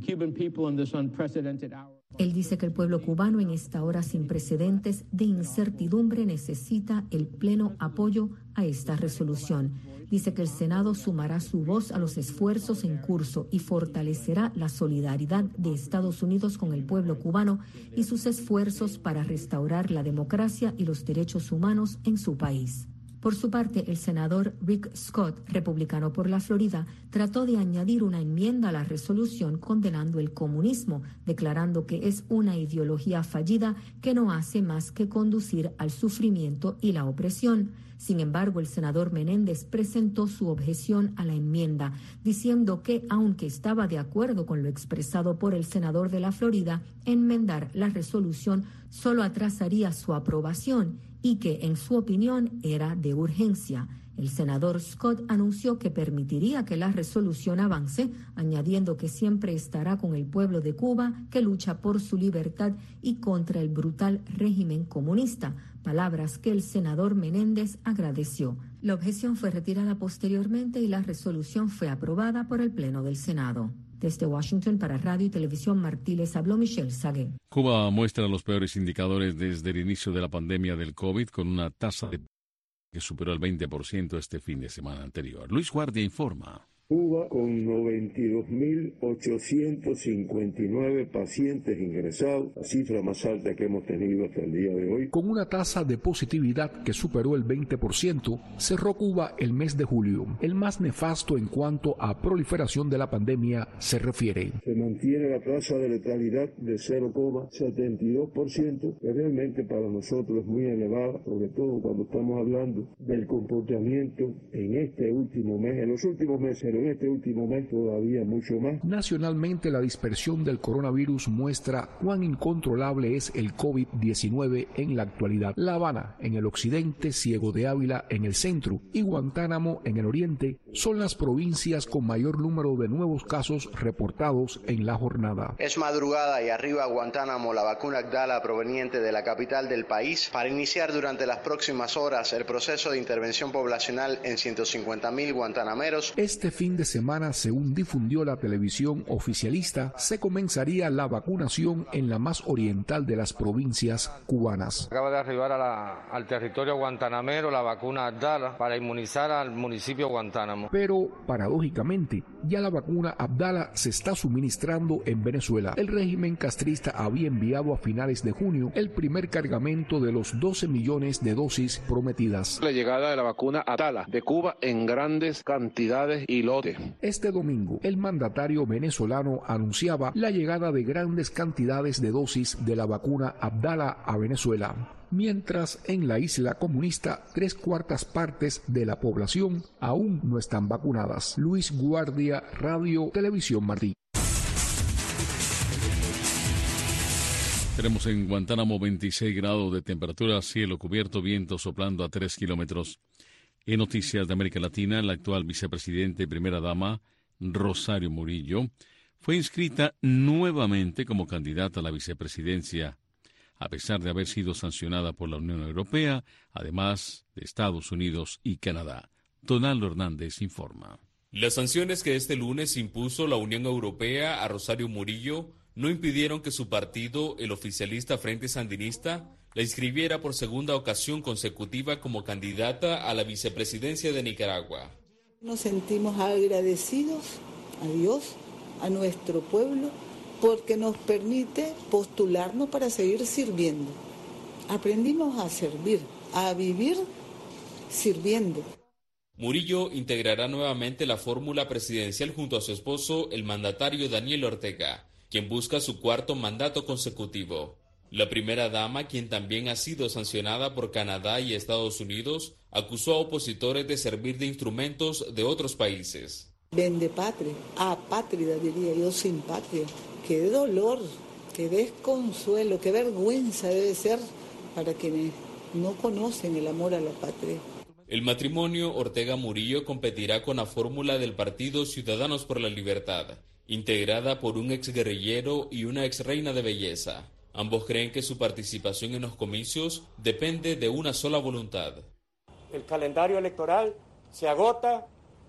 Él dice que el pueblo cubano en esta hora sin precedentes de incertidumbre necesita el pleno apoyo a esta resolución. Dice que el Senado sumará su voz a los esfuerzos en curso y fortalecerá la solidaridad de Estados Unidos con el pueblo cubano y sus esfuerzos para restaurar la democracia y los derechos humanos en su país. Por su parte, el senador Rick Scott, republicano por la Florida, trató de añadir una enmienda a la resolución condenando el comunismo, declarando que es una ideología fallida que no hace más que conducir al sufrimiento y la opresión. Sin embargo, el senador Menéndez presentó su objeción a la enmienda, diciendo que, aunque estaba de acuerdo con lo expresado por el senador de la Florida, enmendar la resolución solo atrasaría su aprobación y que, en su opinión, era de urgencia. El senador Scott anunció que permitiría que la resolución avance, añadiendo que siempre estará con el pueblo de Cuba que lucha por su libertad y contra el brutal régimen comunista, palabras que el senador Menéndez agradeció. La objeción fue retirada posteriormente y la resolución fue aprobada por el Pleno del Senado. Desde Washington para Radio y Televisión Martí les habló Michelle Sagué. Cuba muestra los peores indicadores desde el inicio de la pandemia del COVID, con una tasa de que superó el veinte por ciento este fin de semana anterior. Luis Guardia informa. Cuba con noventa y dos mil ochocientos cincuenta y nueve pacientes ingresados, la cifra más alta que hemos tenido hasta el día de hoy. Con una tasa de positividad que superó el veinte por ciento, cerró Cuba el mes de julio, el más nefasto en cuanto a proliferación de la pandemia se refiere. Se mantiene la tasa de letalidad de cero coma setenta y dos por ciento, que realmente para nosotros es muy elevada, sobre todo cuando estamos hablando del comportamiento en este último mes, en los últimos meses, en este último mes todavía mucho más. Nacionalmente, la dispersión del coronavirus muestra cuán incontrolable es el COVID diecinueve en la actualidad. La Habana en el occidente, Ciego de Ávila en el centro y Guantánamo en el oriente son las provincias con mayor número de nuevos casos reportados en la jornada. Es madrugada y arriba a Guantánamo la vacuna Abdala proveniente de la capital del país para iniciar durante las próximas horas el proceso de intervención poblacional en ciento cincuenta mil guantanameros. Este fin de semana, según difundió la televisión oficialista, se comenzaría la vacunación en la más oriental de las provincias cubanas. Acaba de arribar a la, al territorio guantanamero la vacuna Abdala para inmunizar al municipio Guantánamo. Pero, paradójicamente, ya la vacuna Abdala se está suministrando en Venezuela. El régimen castrista había enviado a finales de junio el primer cargamento de los doce millones de dosis prometidas. La llegada de la vacuna Abdala de Cuba en grandes cantidades y lotes. Este domingo, el mandatario venezolano anunciaba la llegada de grandes cantidades de dosis de la vacuna Abdala a Venezuela, mientras en la isla comunista tres cuartas partes de la población aún no están vacunadas. Luis Guardia, Radio Televisión Martí. Tenemos en Guantánamo veintiséis grados de temperatura, cielo cubierto, viento soplando a tres kilómetros. En noticias de América Latina, la actual vicepresidenta y primera dama, Rosario Murillo, fue inscrita nuevamente como candidata a la vicepresidencia, a pesar de haber sido sancionada por la Unión Europea, además de Estados Unidos y Canadá. Donaldo Hernández informa. Las sanciones que este lunes impuso la Unión Europea a Rosario Murillo no impidieron que su partido, el oficialista Frente Sandinista, la inscribiera por segunda ocasión consecutiva como candidata a la vicepresidencia de Nicaragua. Nos sentimos agradecidos a Dios, a nuestro pueblo, porque nos permite postularnos para seguir sirviendo. Aprendimos a servir, a vivir sirviendo. Murillo integrará nuevamente la fórmula presidencial junto a su esposo, el mandatario Daniel Ortega, quien busca su cuarto mandato consecutivo. La primera dama, quien también ha sido sancionada por Canadá y Estados Unidos, acusó a opositores de servir de instrumentos de otros países. Vende patria, apátrida diría yo, sin patria. Qué dolor Qué desconsuelo, qué vergüenza debe ser para quienes no conocen el amor a la patria. El matrimonio Ortega Murillo competirá con la fórmula del Partido Ciudadanos por la Libertad, integrada por un exguerrillero y una exreina de belleza. Ambos creen que su participación en los comicios depende de una sola voluntad. El calendario electoral se agota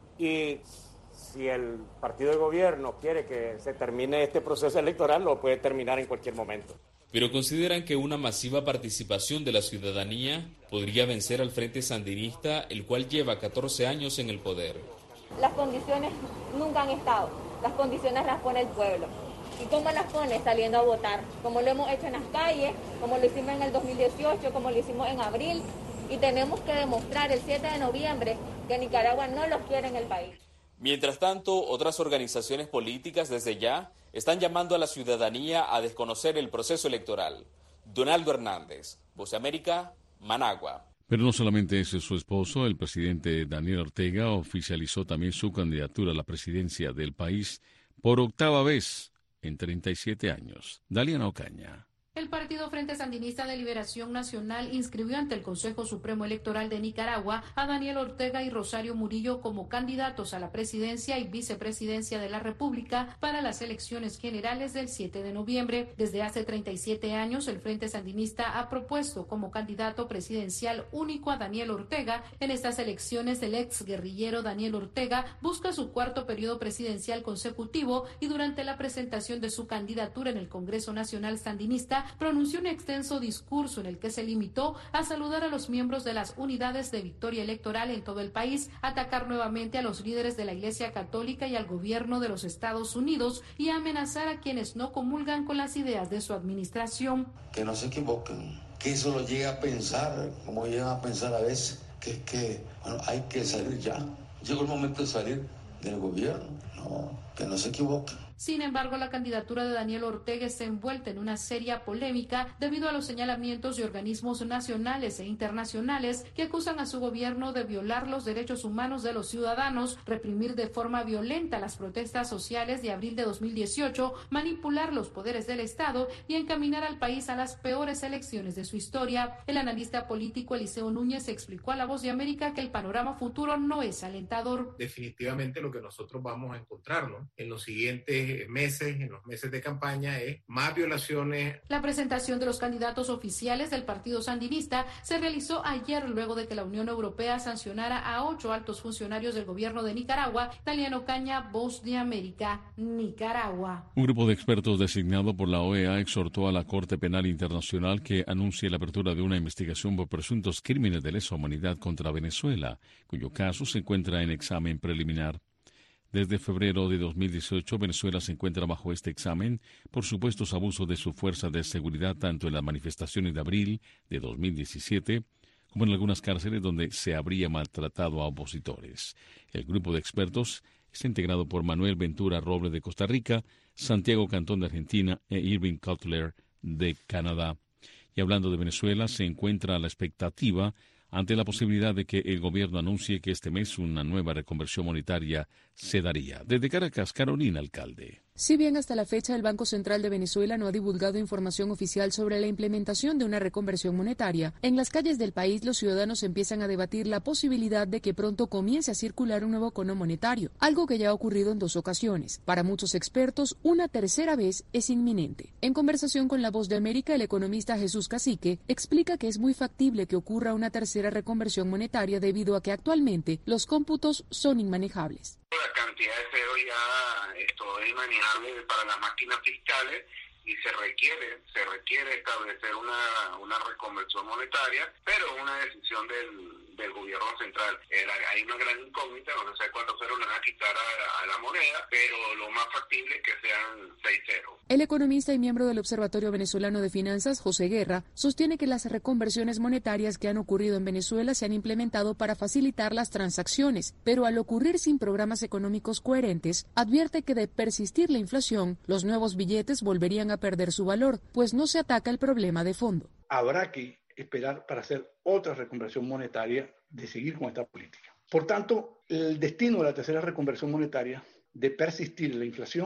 y si el partido de gobierno quiere que se termine este proceso electoral, lo puede terminar en cualquier momento. Pero consideran que una masiva participación de la ciudadanía podría vencer al Frente Sandinista, el cual lleva catorce años en el poder. Las condiciones nunca han estado, las condiciones las pone el pueblo. ¿Y cómo las pone? Saliendo a votar, como lo hemos hecho en las calles, como lo hicimos en el dos mil dieciocho, como lo hicimos en abril, y tenemos que demostrar el siete de noviembre que Nicaragua no los quiere en el país. Mientras tanto, otras organizaciones políticas desde ya están llamando a la ciudadanía a desconocer el proceso electoral. Donaldo Hernández, Voz de América, Managua. Pero no solamente ese es su esposo, el presidente Daniel Ortega oficializó también su candidatura a la presidencia del país por octava vez en treinta y siete años. Daliana Ocaña. El Partido Frente Sandinista de Liberación Nacional inscribió ante el Consejo Supremo Electoral de Nicaragua a Daniel Ortega y Rosario Murillo como candidatos a la presidencia y vicepresidencia de la República para las elecciones generales del siete de noviembre. Desde hace treinta y siete años, el Frente Sandinista ha propuesto como candidato presidencial único a Daniel Ortega. En estas elecciones, el ex guerrillero Daniel Ortega busca su cuarto periodo presidencial consecutivo y durante la presentación de su candidatura en el Congreso Nacional Sandinista, pronunció un extenso discurso en el que se limitó a saludar a los miembros de las unidades de victoria electoral en todo el país, atacar nuevamente a los líderes de la Iglesia Católica y al gobierno de los Estados Unidos y amenazar a quienes no comulgan con las ideas de su administración. Que no se equivoquen, que eso lo llega a pensar, como llegan a pensar a veces, que, que bueno, hay que salir ya. Llegó el momento de salir del gobierno, no, que no se equivoquen. Sin embargo, la candidatura de Daniel Ortega está envuelta en una seria polémica debido a los señalamientos de organismos nacionales e internacionales que acusan a su gobierno de violar los derechos humanos de los ciudadanos, reprimir de forma violenta las protestas sociales de abril de dos mil dieciocho, manipular los poderes del Estado y encaminar al país a las peores elecciones de su historia. El analista político Eliseo Núñez explicó a La Voz de América que el panorama futuro no es alentador. Definitivamente lo que nosotros vamos a encontrarnos en los siguientes meses, en los meses de campaña, es más violaciones. La presentación de los candidatos oficiales del Partido Sandinista se realizó ayer luego de que la Unión Europea sancionara a ocho altos funcionarios del gobierno de Nicaragua. Daliana Ocaña, Voz de América, Nicaragua. Un grupo de expertos designado por la O E A exhortó a la Corte Penal Internacional que anuncie la apertura de una investigación por presuntos crímenes de lesa humanidad contra Venezuela, cuyo caso se encuentra en examen preliminar. Desde febrero de dos mil dieciocho, Venezuela se encuentra bajo este examen por supuestos abusos de su fuerza de seguridad tanto en las manifestaciones de abril de dos mil diecisiete como en algunas cárceles donde se habría maltratado a opositores. El grupo de expertos está integrado por Manuel Ventura Robles de Costa Rica, Santiago Cantón de Argentina e Irving Cutler de Canadá. Y hablando de Venezuela, se encuentra a la expectativa ante la posibilidad de que el gobierno anuncie que este mes una nueva reconversión monetaria se daría. Desde Caracas, Carolina Alcalde. Si bien hasta la fecha el Banco Central de Venezuela no ha divulgado información oficial sobre la implementación de una reconversión monetaria, en las calles del país los ciudadanos empiezan a debatir la posibilidad de que pronto comience a circular un nuevo cono monetario, algo que ya ha ocurrido en dos ocasiones. Para muchos expertos, una tercera vez es inminente. En conversación con La Voz de América, el economista Jesús Cacique explica que es muy factible que ocurra una tercera reconversión monetaria debido a que actualmente los cómputos son inmanejables. La cantidad de cero ya esto es manejable para las máquinas fiscales y se requiere se requiere establecer una, una reconversión monetaria, pero una decisión del, del gobierno central. Era, hay una gran incógnita, no se sabe cuántos ceros le van a quitar a, a la moneda, pero lo más factible es que sean seis ceros. El economista y miembro del Observatorio Venezolano de Finanzas, José Guerra, sostiene que las reconversiones monetarias que han ocurrido en Venezuela se han implementado para facilitar las transacciones, pero al ocurrir sin programas económicos coherentes, advierte que de persistir la inflación, los nuevos billetes volverían a perder su valor, pues no se ataca el problema de fondo. Habrá que esperar para hacer otra reconversión monetaria, de seguir con esta política. Por tanto, el destino de la tercera reconversión monetaria, de persistir la inflación,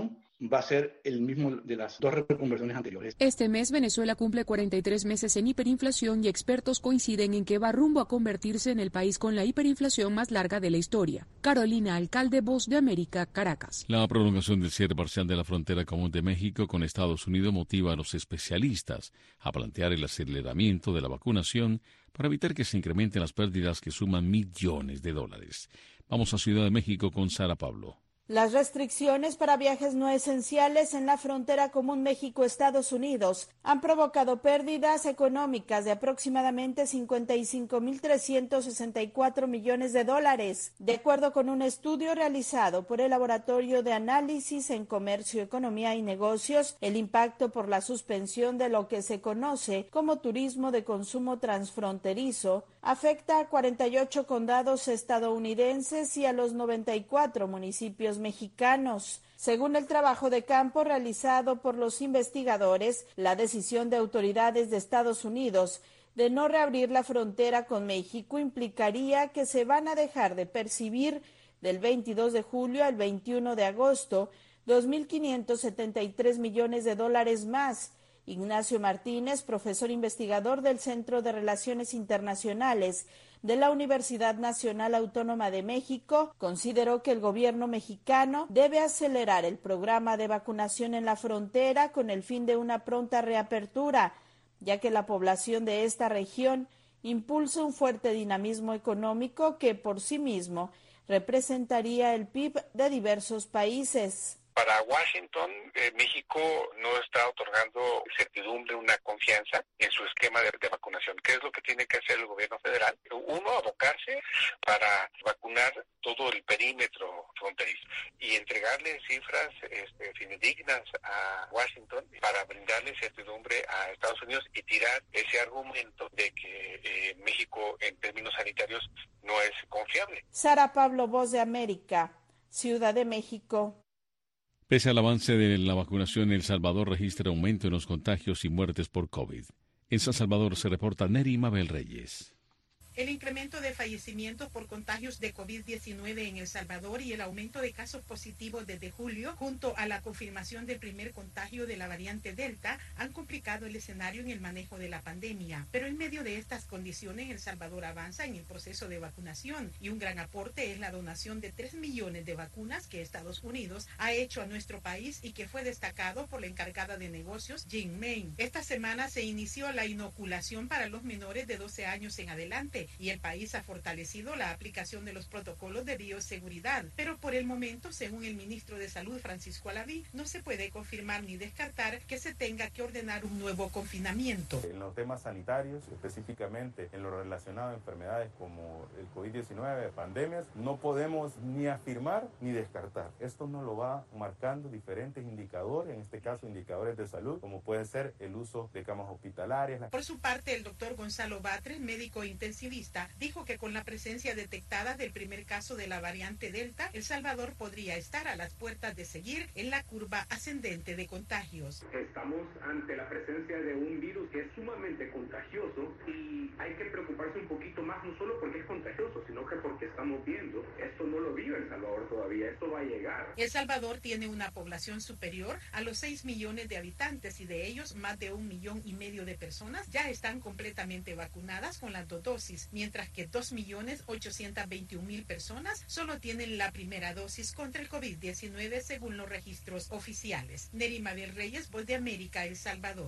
va a ser el mismo de las dos reconversiones anteriores. Este mes Venezuela cumple cuarenta y tres meses en hiperinflación y expertos coinciden en que va rumbo a convertirse en el país con la hiperinflación más larga de la historia. Carolina Alcalde, Voz de América, Caracas. La prolongación del cierre parcial de la frontera común de México con Estados Unidos motiva a los especialistas a plantear el aceleramiento de la vacunación para evitar que se incrementen las pérdidas que suman millones de dólares. Vamos a Ciudad de México con Sara Pablo. Las restricciones para viajes no esenciales en la frontera común México-Estados Unidos han provocado pérdidas económicas de aproximadamente cincuenta y cinco mil trescientos sesenta y cuatro millones de dólares, de acuerdo con un estudio realizado por el Laboratorio de Análisis en Comercio, Economía y Negocios. El impacto por la suspensión de lo que se conoce como turismo de consumo transfronterizo afecta a cuarenta y ocho condados estadounidenses y a los noventa y cuatro municipios mexicanos. Según el trabajo de campo realizado por los investigadores, la decisión de autoridades de Estados Unidos de no reabrir la frontera con México implicaría que se van a dejar de percibir del veintidós de julio al veintiuno de agosto dos mil quinientos setenta y tres millones de dólares más. Ignacio Martínez, profesor investigador del Centro de Relaciones Internacionales de la Universidad Nacional Autónoma de México, consideró que el gobierno mexicano debe acelerar el programa de vacunación en la frontera con el fin de una pronta reapertura, ya que la población de esta región impulsa un fuerte dinamismo económico que por sí mismo representaría el P I B de diversos países. Para Washington, eh, México no está otorgando certidumbre, una confianza en su esquema de, de vacunación. ¿Qué es lo que tiene que hacer el gobierno federal? Uno, abocarse para vacunar todo el perímetro fronterizo y entregarle cifras este, fidedignas a Washington para brindarle certidumbre a Estados Unidos y tirar ese argumento de que eh, México en términos sanitarios no es confiable. Sara Pablo, Voz de América, Ciudad de México. Pese al avance de la vacunación, El Salvador registra aumento en los contagios y muertes por COVID. En San Salvador se reporta Neri Mabel Reyes. El incremento de fallecimientos por contagios de COVID diecinueve en El Salvador y el aumento de casos positivos desde julio, junto a la confirmación del primer contagio de la variante Delta, han complicado el escenario en el manejo de la pandemia. Pero en medio de estas condiciones, El Salvador avanza en el proceso de vacunación y un gran aporte es la donación de tres millones de vacunas que Estados Unidos ha hecho a nuestro país y que fue destacado por la encargada de negocios, Jean Main. Esta semana se inició la inoculación para los menores de doce años en adelante, y el país ha fortalecido la aplicación de los protocolos de bioseguridad, pero por el momento, según el ministro de Salud Francisco Alaví, no se puede confirmar ni descartar que se tenga que ordenar un nuevo confinamiento. En los temas sanitarios, específicamente en lo relacionado a enfermedades como el COVID diecinueve, pandemias, no podemos ni afirmar ni descartar. Esto nos lo va marcando diferentes indicadores, en este caso indicadores de salud, como puede ser el uso de camas hospitalarias. Por su parte, el doctor Gonzalo Batres, médico intensivista, dijo que con la presencia detectada del primer caso de la variante Delta, El Salvador podría estar a las puertas de seguir en la curva ascendente de contagios. Estamos ante la presencia de un virus que es sumamente contagioso y hay que preocuparse un poquito más, no solo porque es contagioso, sino que porque estamos viendo, esto no lo vive El Salvador todavía, esto va a llegar. El Salvador tiene una población superior a los seis millones de habitantes y de ellos más de un millón y medio de personas ya están completamente vacunadas con las dos dosis, mientras que dos millones ochocientos veintiún mil personas solo tienen la primera dosis contra el COVID diecinueve según los registros oficiales. Neri Mabel Reyes, Voz de América, El Salvador.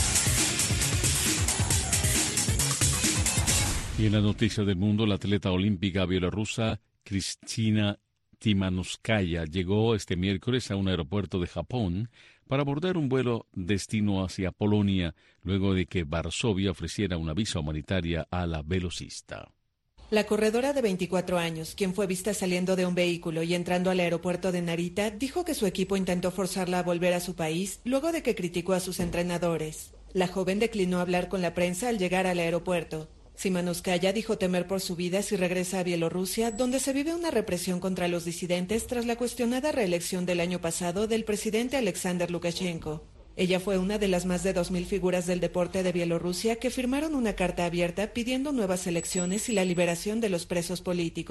Y en las noticias del mundo, la atleta olímpica bielorrusa Kristina Timanowskaya llegó este miércoles a un aeropuerto de Japón para abordar un vuelo destino hacia Polonia, luego de que Varsovia ofreciera una visa humanitaria a la velocista. La corredora de veinticuatro años, quien fue vista saliendo de un vehículo y entrando al aeropuerto de Narita, dijo que su equipo intentó forzarla a volver a su país luego de que criticó a sus entrenadores. La joven declinó hablar con la prensa al llegar al aeropuerto. Timanowskaya dijo temer por su vida si regresa a Bielorrusia, donde se vive una represión contra los disidentes tras la cuestionada reelección del año pasado del presidente Alexander Lukashenko. Ella fue una de las más de dos mil figuras del deporte de Bielorrusia que firmaron una carta abierta pidiendo nuevas elecciones y la liberación de los presos políticos.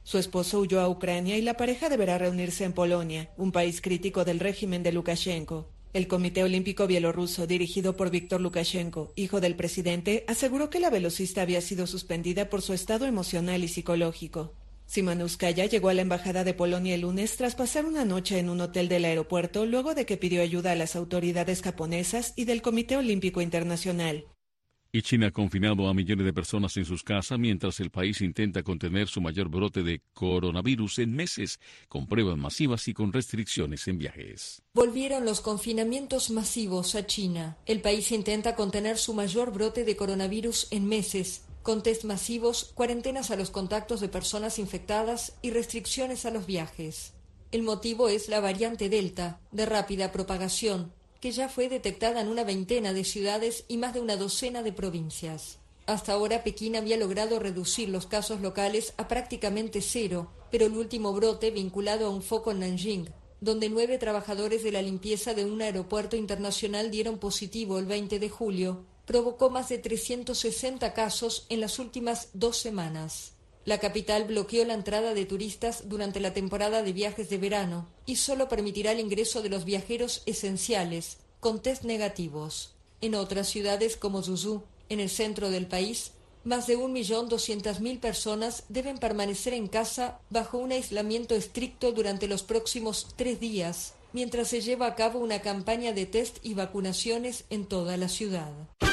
Su esposo huyó a Ucrania y la pareja deberá reunirse en Polonia, un país crítico del régimen de Lukashenko. El Comité Olímpico Bielorruso, dirigido por Víctor Lukashenko, hijo del presidente, aseguró que la velocista había sido suspendida por su estado emocional y psicológico. Simanouskaya llegó a la embajada de Polonia el lunes tras pasar una noche en un hotel del aeropuerto luego de que pidió ayuda a las autoridades japonesas y del Comité Olímpico Internacional. Y China ha confinado a millones de personas en sus casas mientras el país intenta contener su mayor brote de coronavirus en meses, con pruebas masivas y con restricciones en viajes. Volvieron los confinamientos masivos a China. El país intenta contener su mayor brote de coronavirus en meses, con test masivos, cuarentenas a los contactos de personas infectadas y restricciones a los viajes. El motivo es la variante Delta, de rápida propagación, que ya fue detectada en una veintena de ciudades y más de una docena de provincias. Hasta ahora Pekín había logrado reducir los casos locales a prácticamente cero, pero el último brote vinculado a un foco en Nanjing, donde nueve trabajadores de la limpieza de un aeropuerto internacional dieron positivo el veinte de julio, provocó más de trescientos sesenta casos en las últimas dos semanas. La capital bloqueó la entrada de turistas durante la temporada de viajes de verano y solo permitirá el ingreso de los viajeros esenciales, con test negativos. En otras ciudades como Zhuzhou, en el centro del país, más de un millón doscientas mil personas deben permanecer en casa bajo un aislamiento estricto durante los próximos tres días, mientras se lleva a cabo una campaña de test y vacunaciones en toda la ciudad.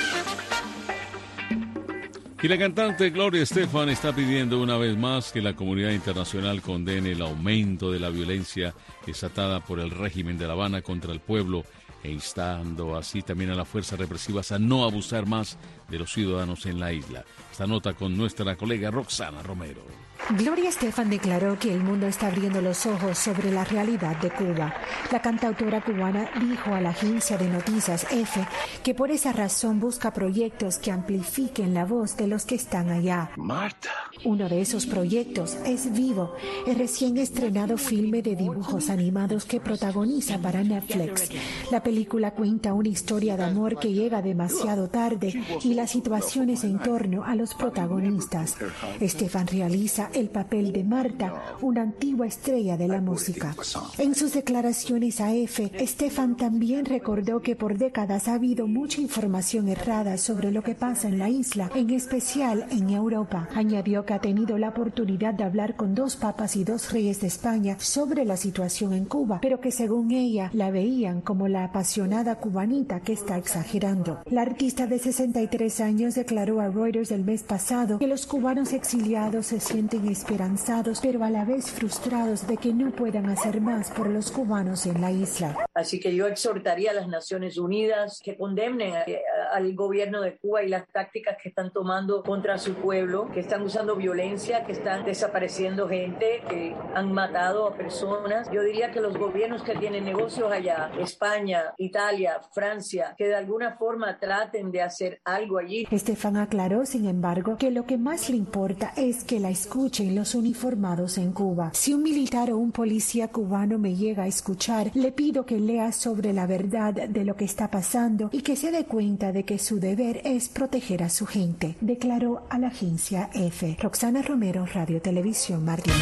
Y la cantante Gloria Estefan está pidiendo una vez más que la comunidad internacional condene el aumento de la violencia desatada por el régimen de La Habana contra el pueblo e instando así también a las fuerzas represivas a no abusar más de los ciudadanos en la isla. Esta nota con nuestra colega Roxana Romero. Gloria Estefan declaró que el mundo está abriendo los ojos sobre la realidad de Cuba. La cantautora cubana dijo a la agencia de noticias EFE que por esa razón busca proyectos que amplifiquen la voz de los que están allá. Marta. Uno de esos proyectos es Vivo, el recién estrenado filme de dibujos animados que protagoniza para Netflix. La película cuenta una historia de amor que llega demasiado tarde y las situaciones en torno a los protagonistas. Estefan realiza el papel de Marta, una antigua estrella de la música. En sus declaraciones a EFE, Estefan también recordó que por décadas ha habido mucha información errada sobre lo que pasa en la isla, en especial en Europa. Añadió que ha tenido la oportunidad de hablar con dos papas y dos reyes de España sobre la situación en Cuba, pero que según ella la veían como la apasionada cubanita que está exagerando. La artista de sesenta y tres años declaró a Reuters el mes pasado que los cubanos exiliados se sienten esperanzados, pero a la vez frustrados de que no puedan hacer más por los cubanos en la isla. Así que yo exhortaría a las Naciones Unidas que condenen a, a, al gobierno de Cuba y las tácticas que están tomando contra su pueblo, que están usando violencia, que están desapareciendo gente, que han matado a personas. Yo diría que los gobiernos que tienen negocios allá, España, Italia, Francia, que de alguna forma traten de hacer algo allí. Estefan aclaró, sin embargo, que lo que más le importa es que la escuchen los uniformados en Cuba. Si un militar o un policía cubano me llega a escuchar, le pido que lea sobre la verdad de lo que está pasando y que se dé cuenta de que su deber es proteger a su gente, declaró a la agencia EFE. Roxana Romero, Radio Televisión Martín.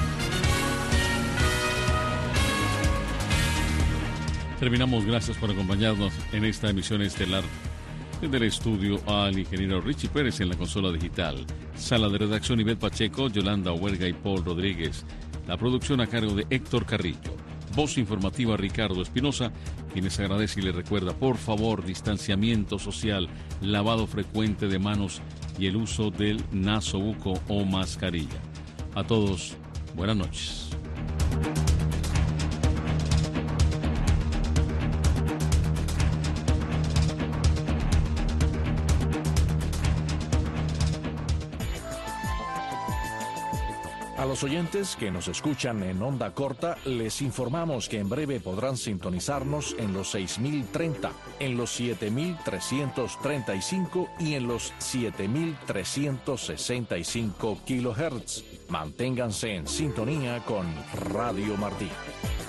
Terminamos, gracias por acompañarnos en esta emisión estelar. Desde el estudio al ingeniero Richie Pérez en la consola digital. Sala de redacción Ivette Pacheco, Yolanda Huerga y Paul Rodríguez. La producción a cargo de Héctor Carrillo. Voz informativa Ricardo Espinosa, quien les agradece y les recuerda, por favor, distanciamiento social, lavado frecuente de manos y el uso del nasobuco o mascarilla. A todos, buenas noches. A los oyentes que nos escuchan en onda corta, les informamos que en breve podrán sintonizarnos en los seis mil treinta, en los siete mil trescientos treinta y cinco y en los siete mil trescientos sesenta y cinco kilohertz. Manténganse en sintonía con Radio Martí.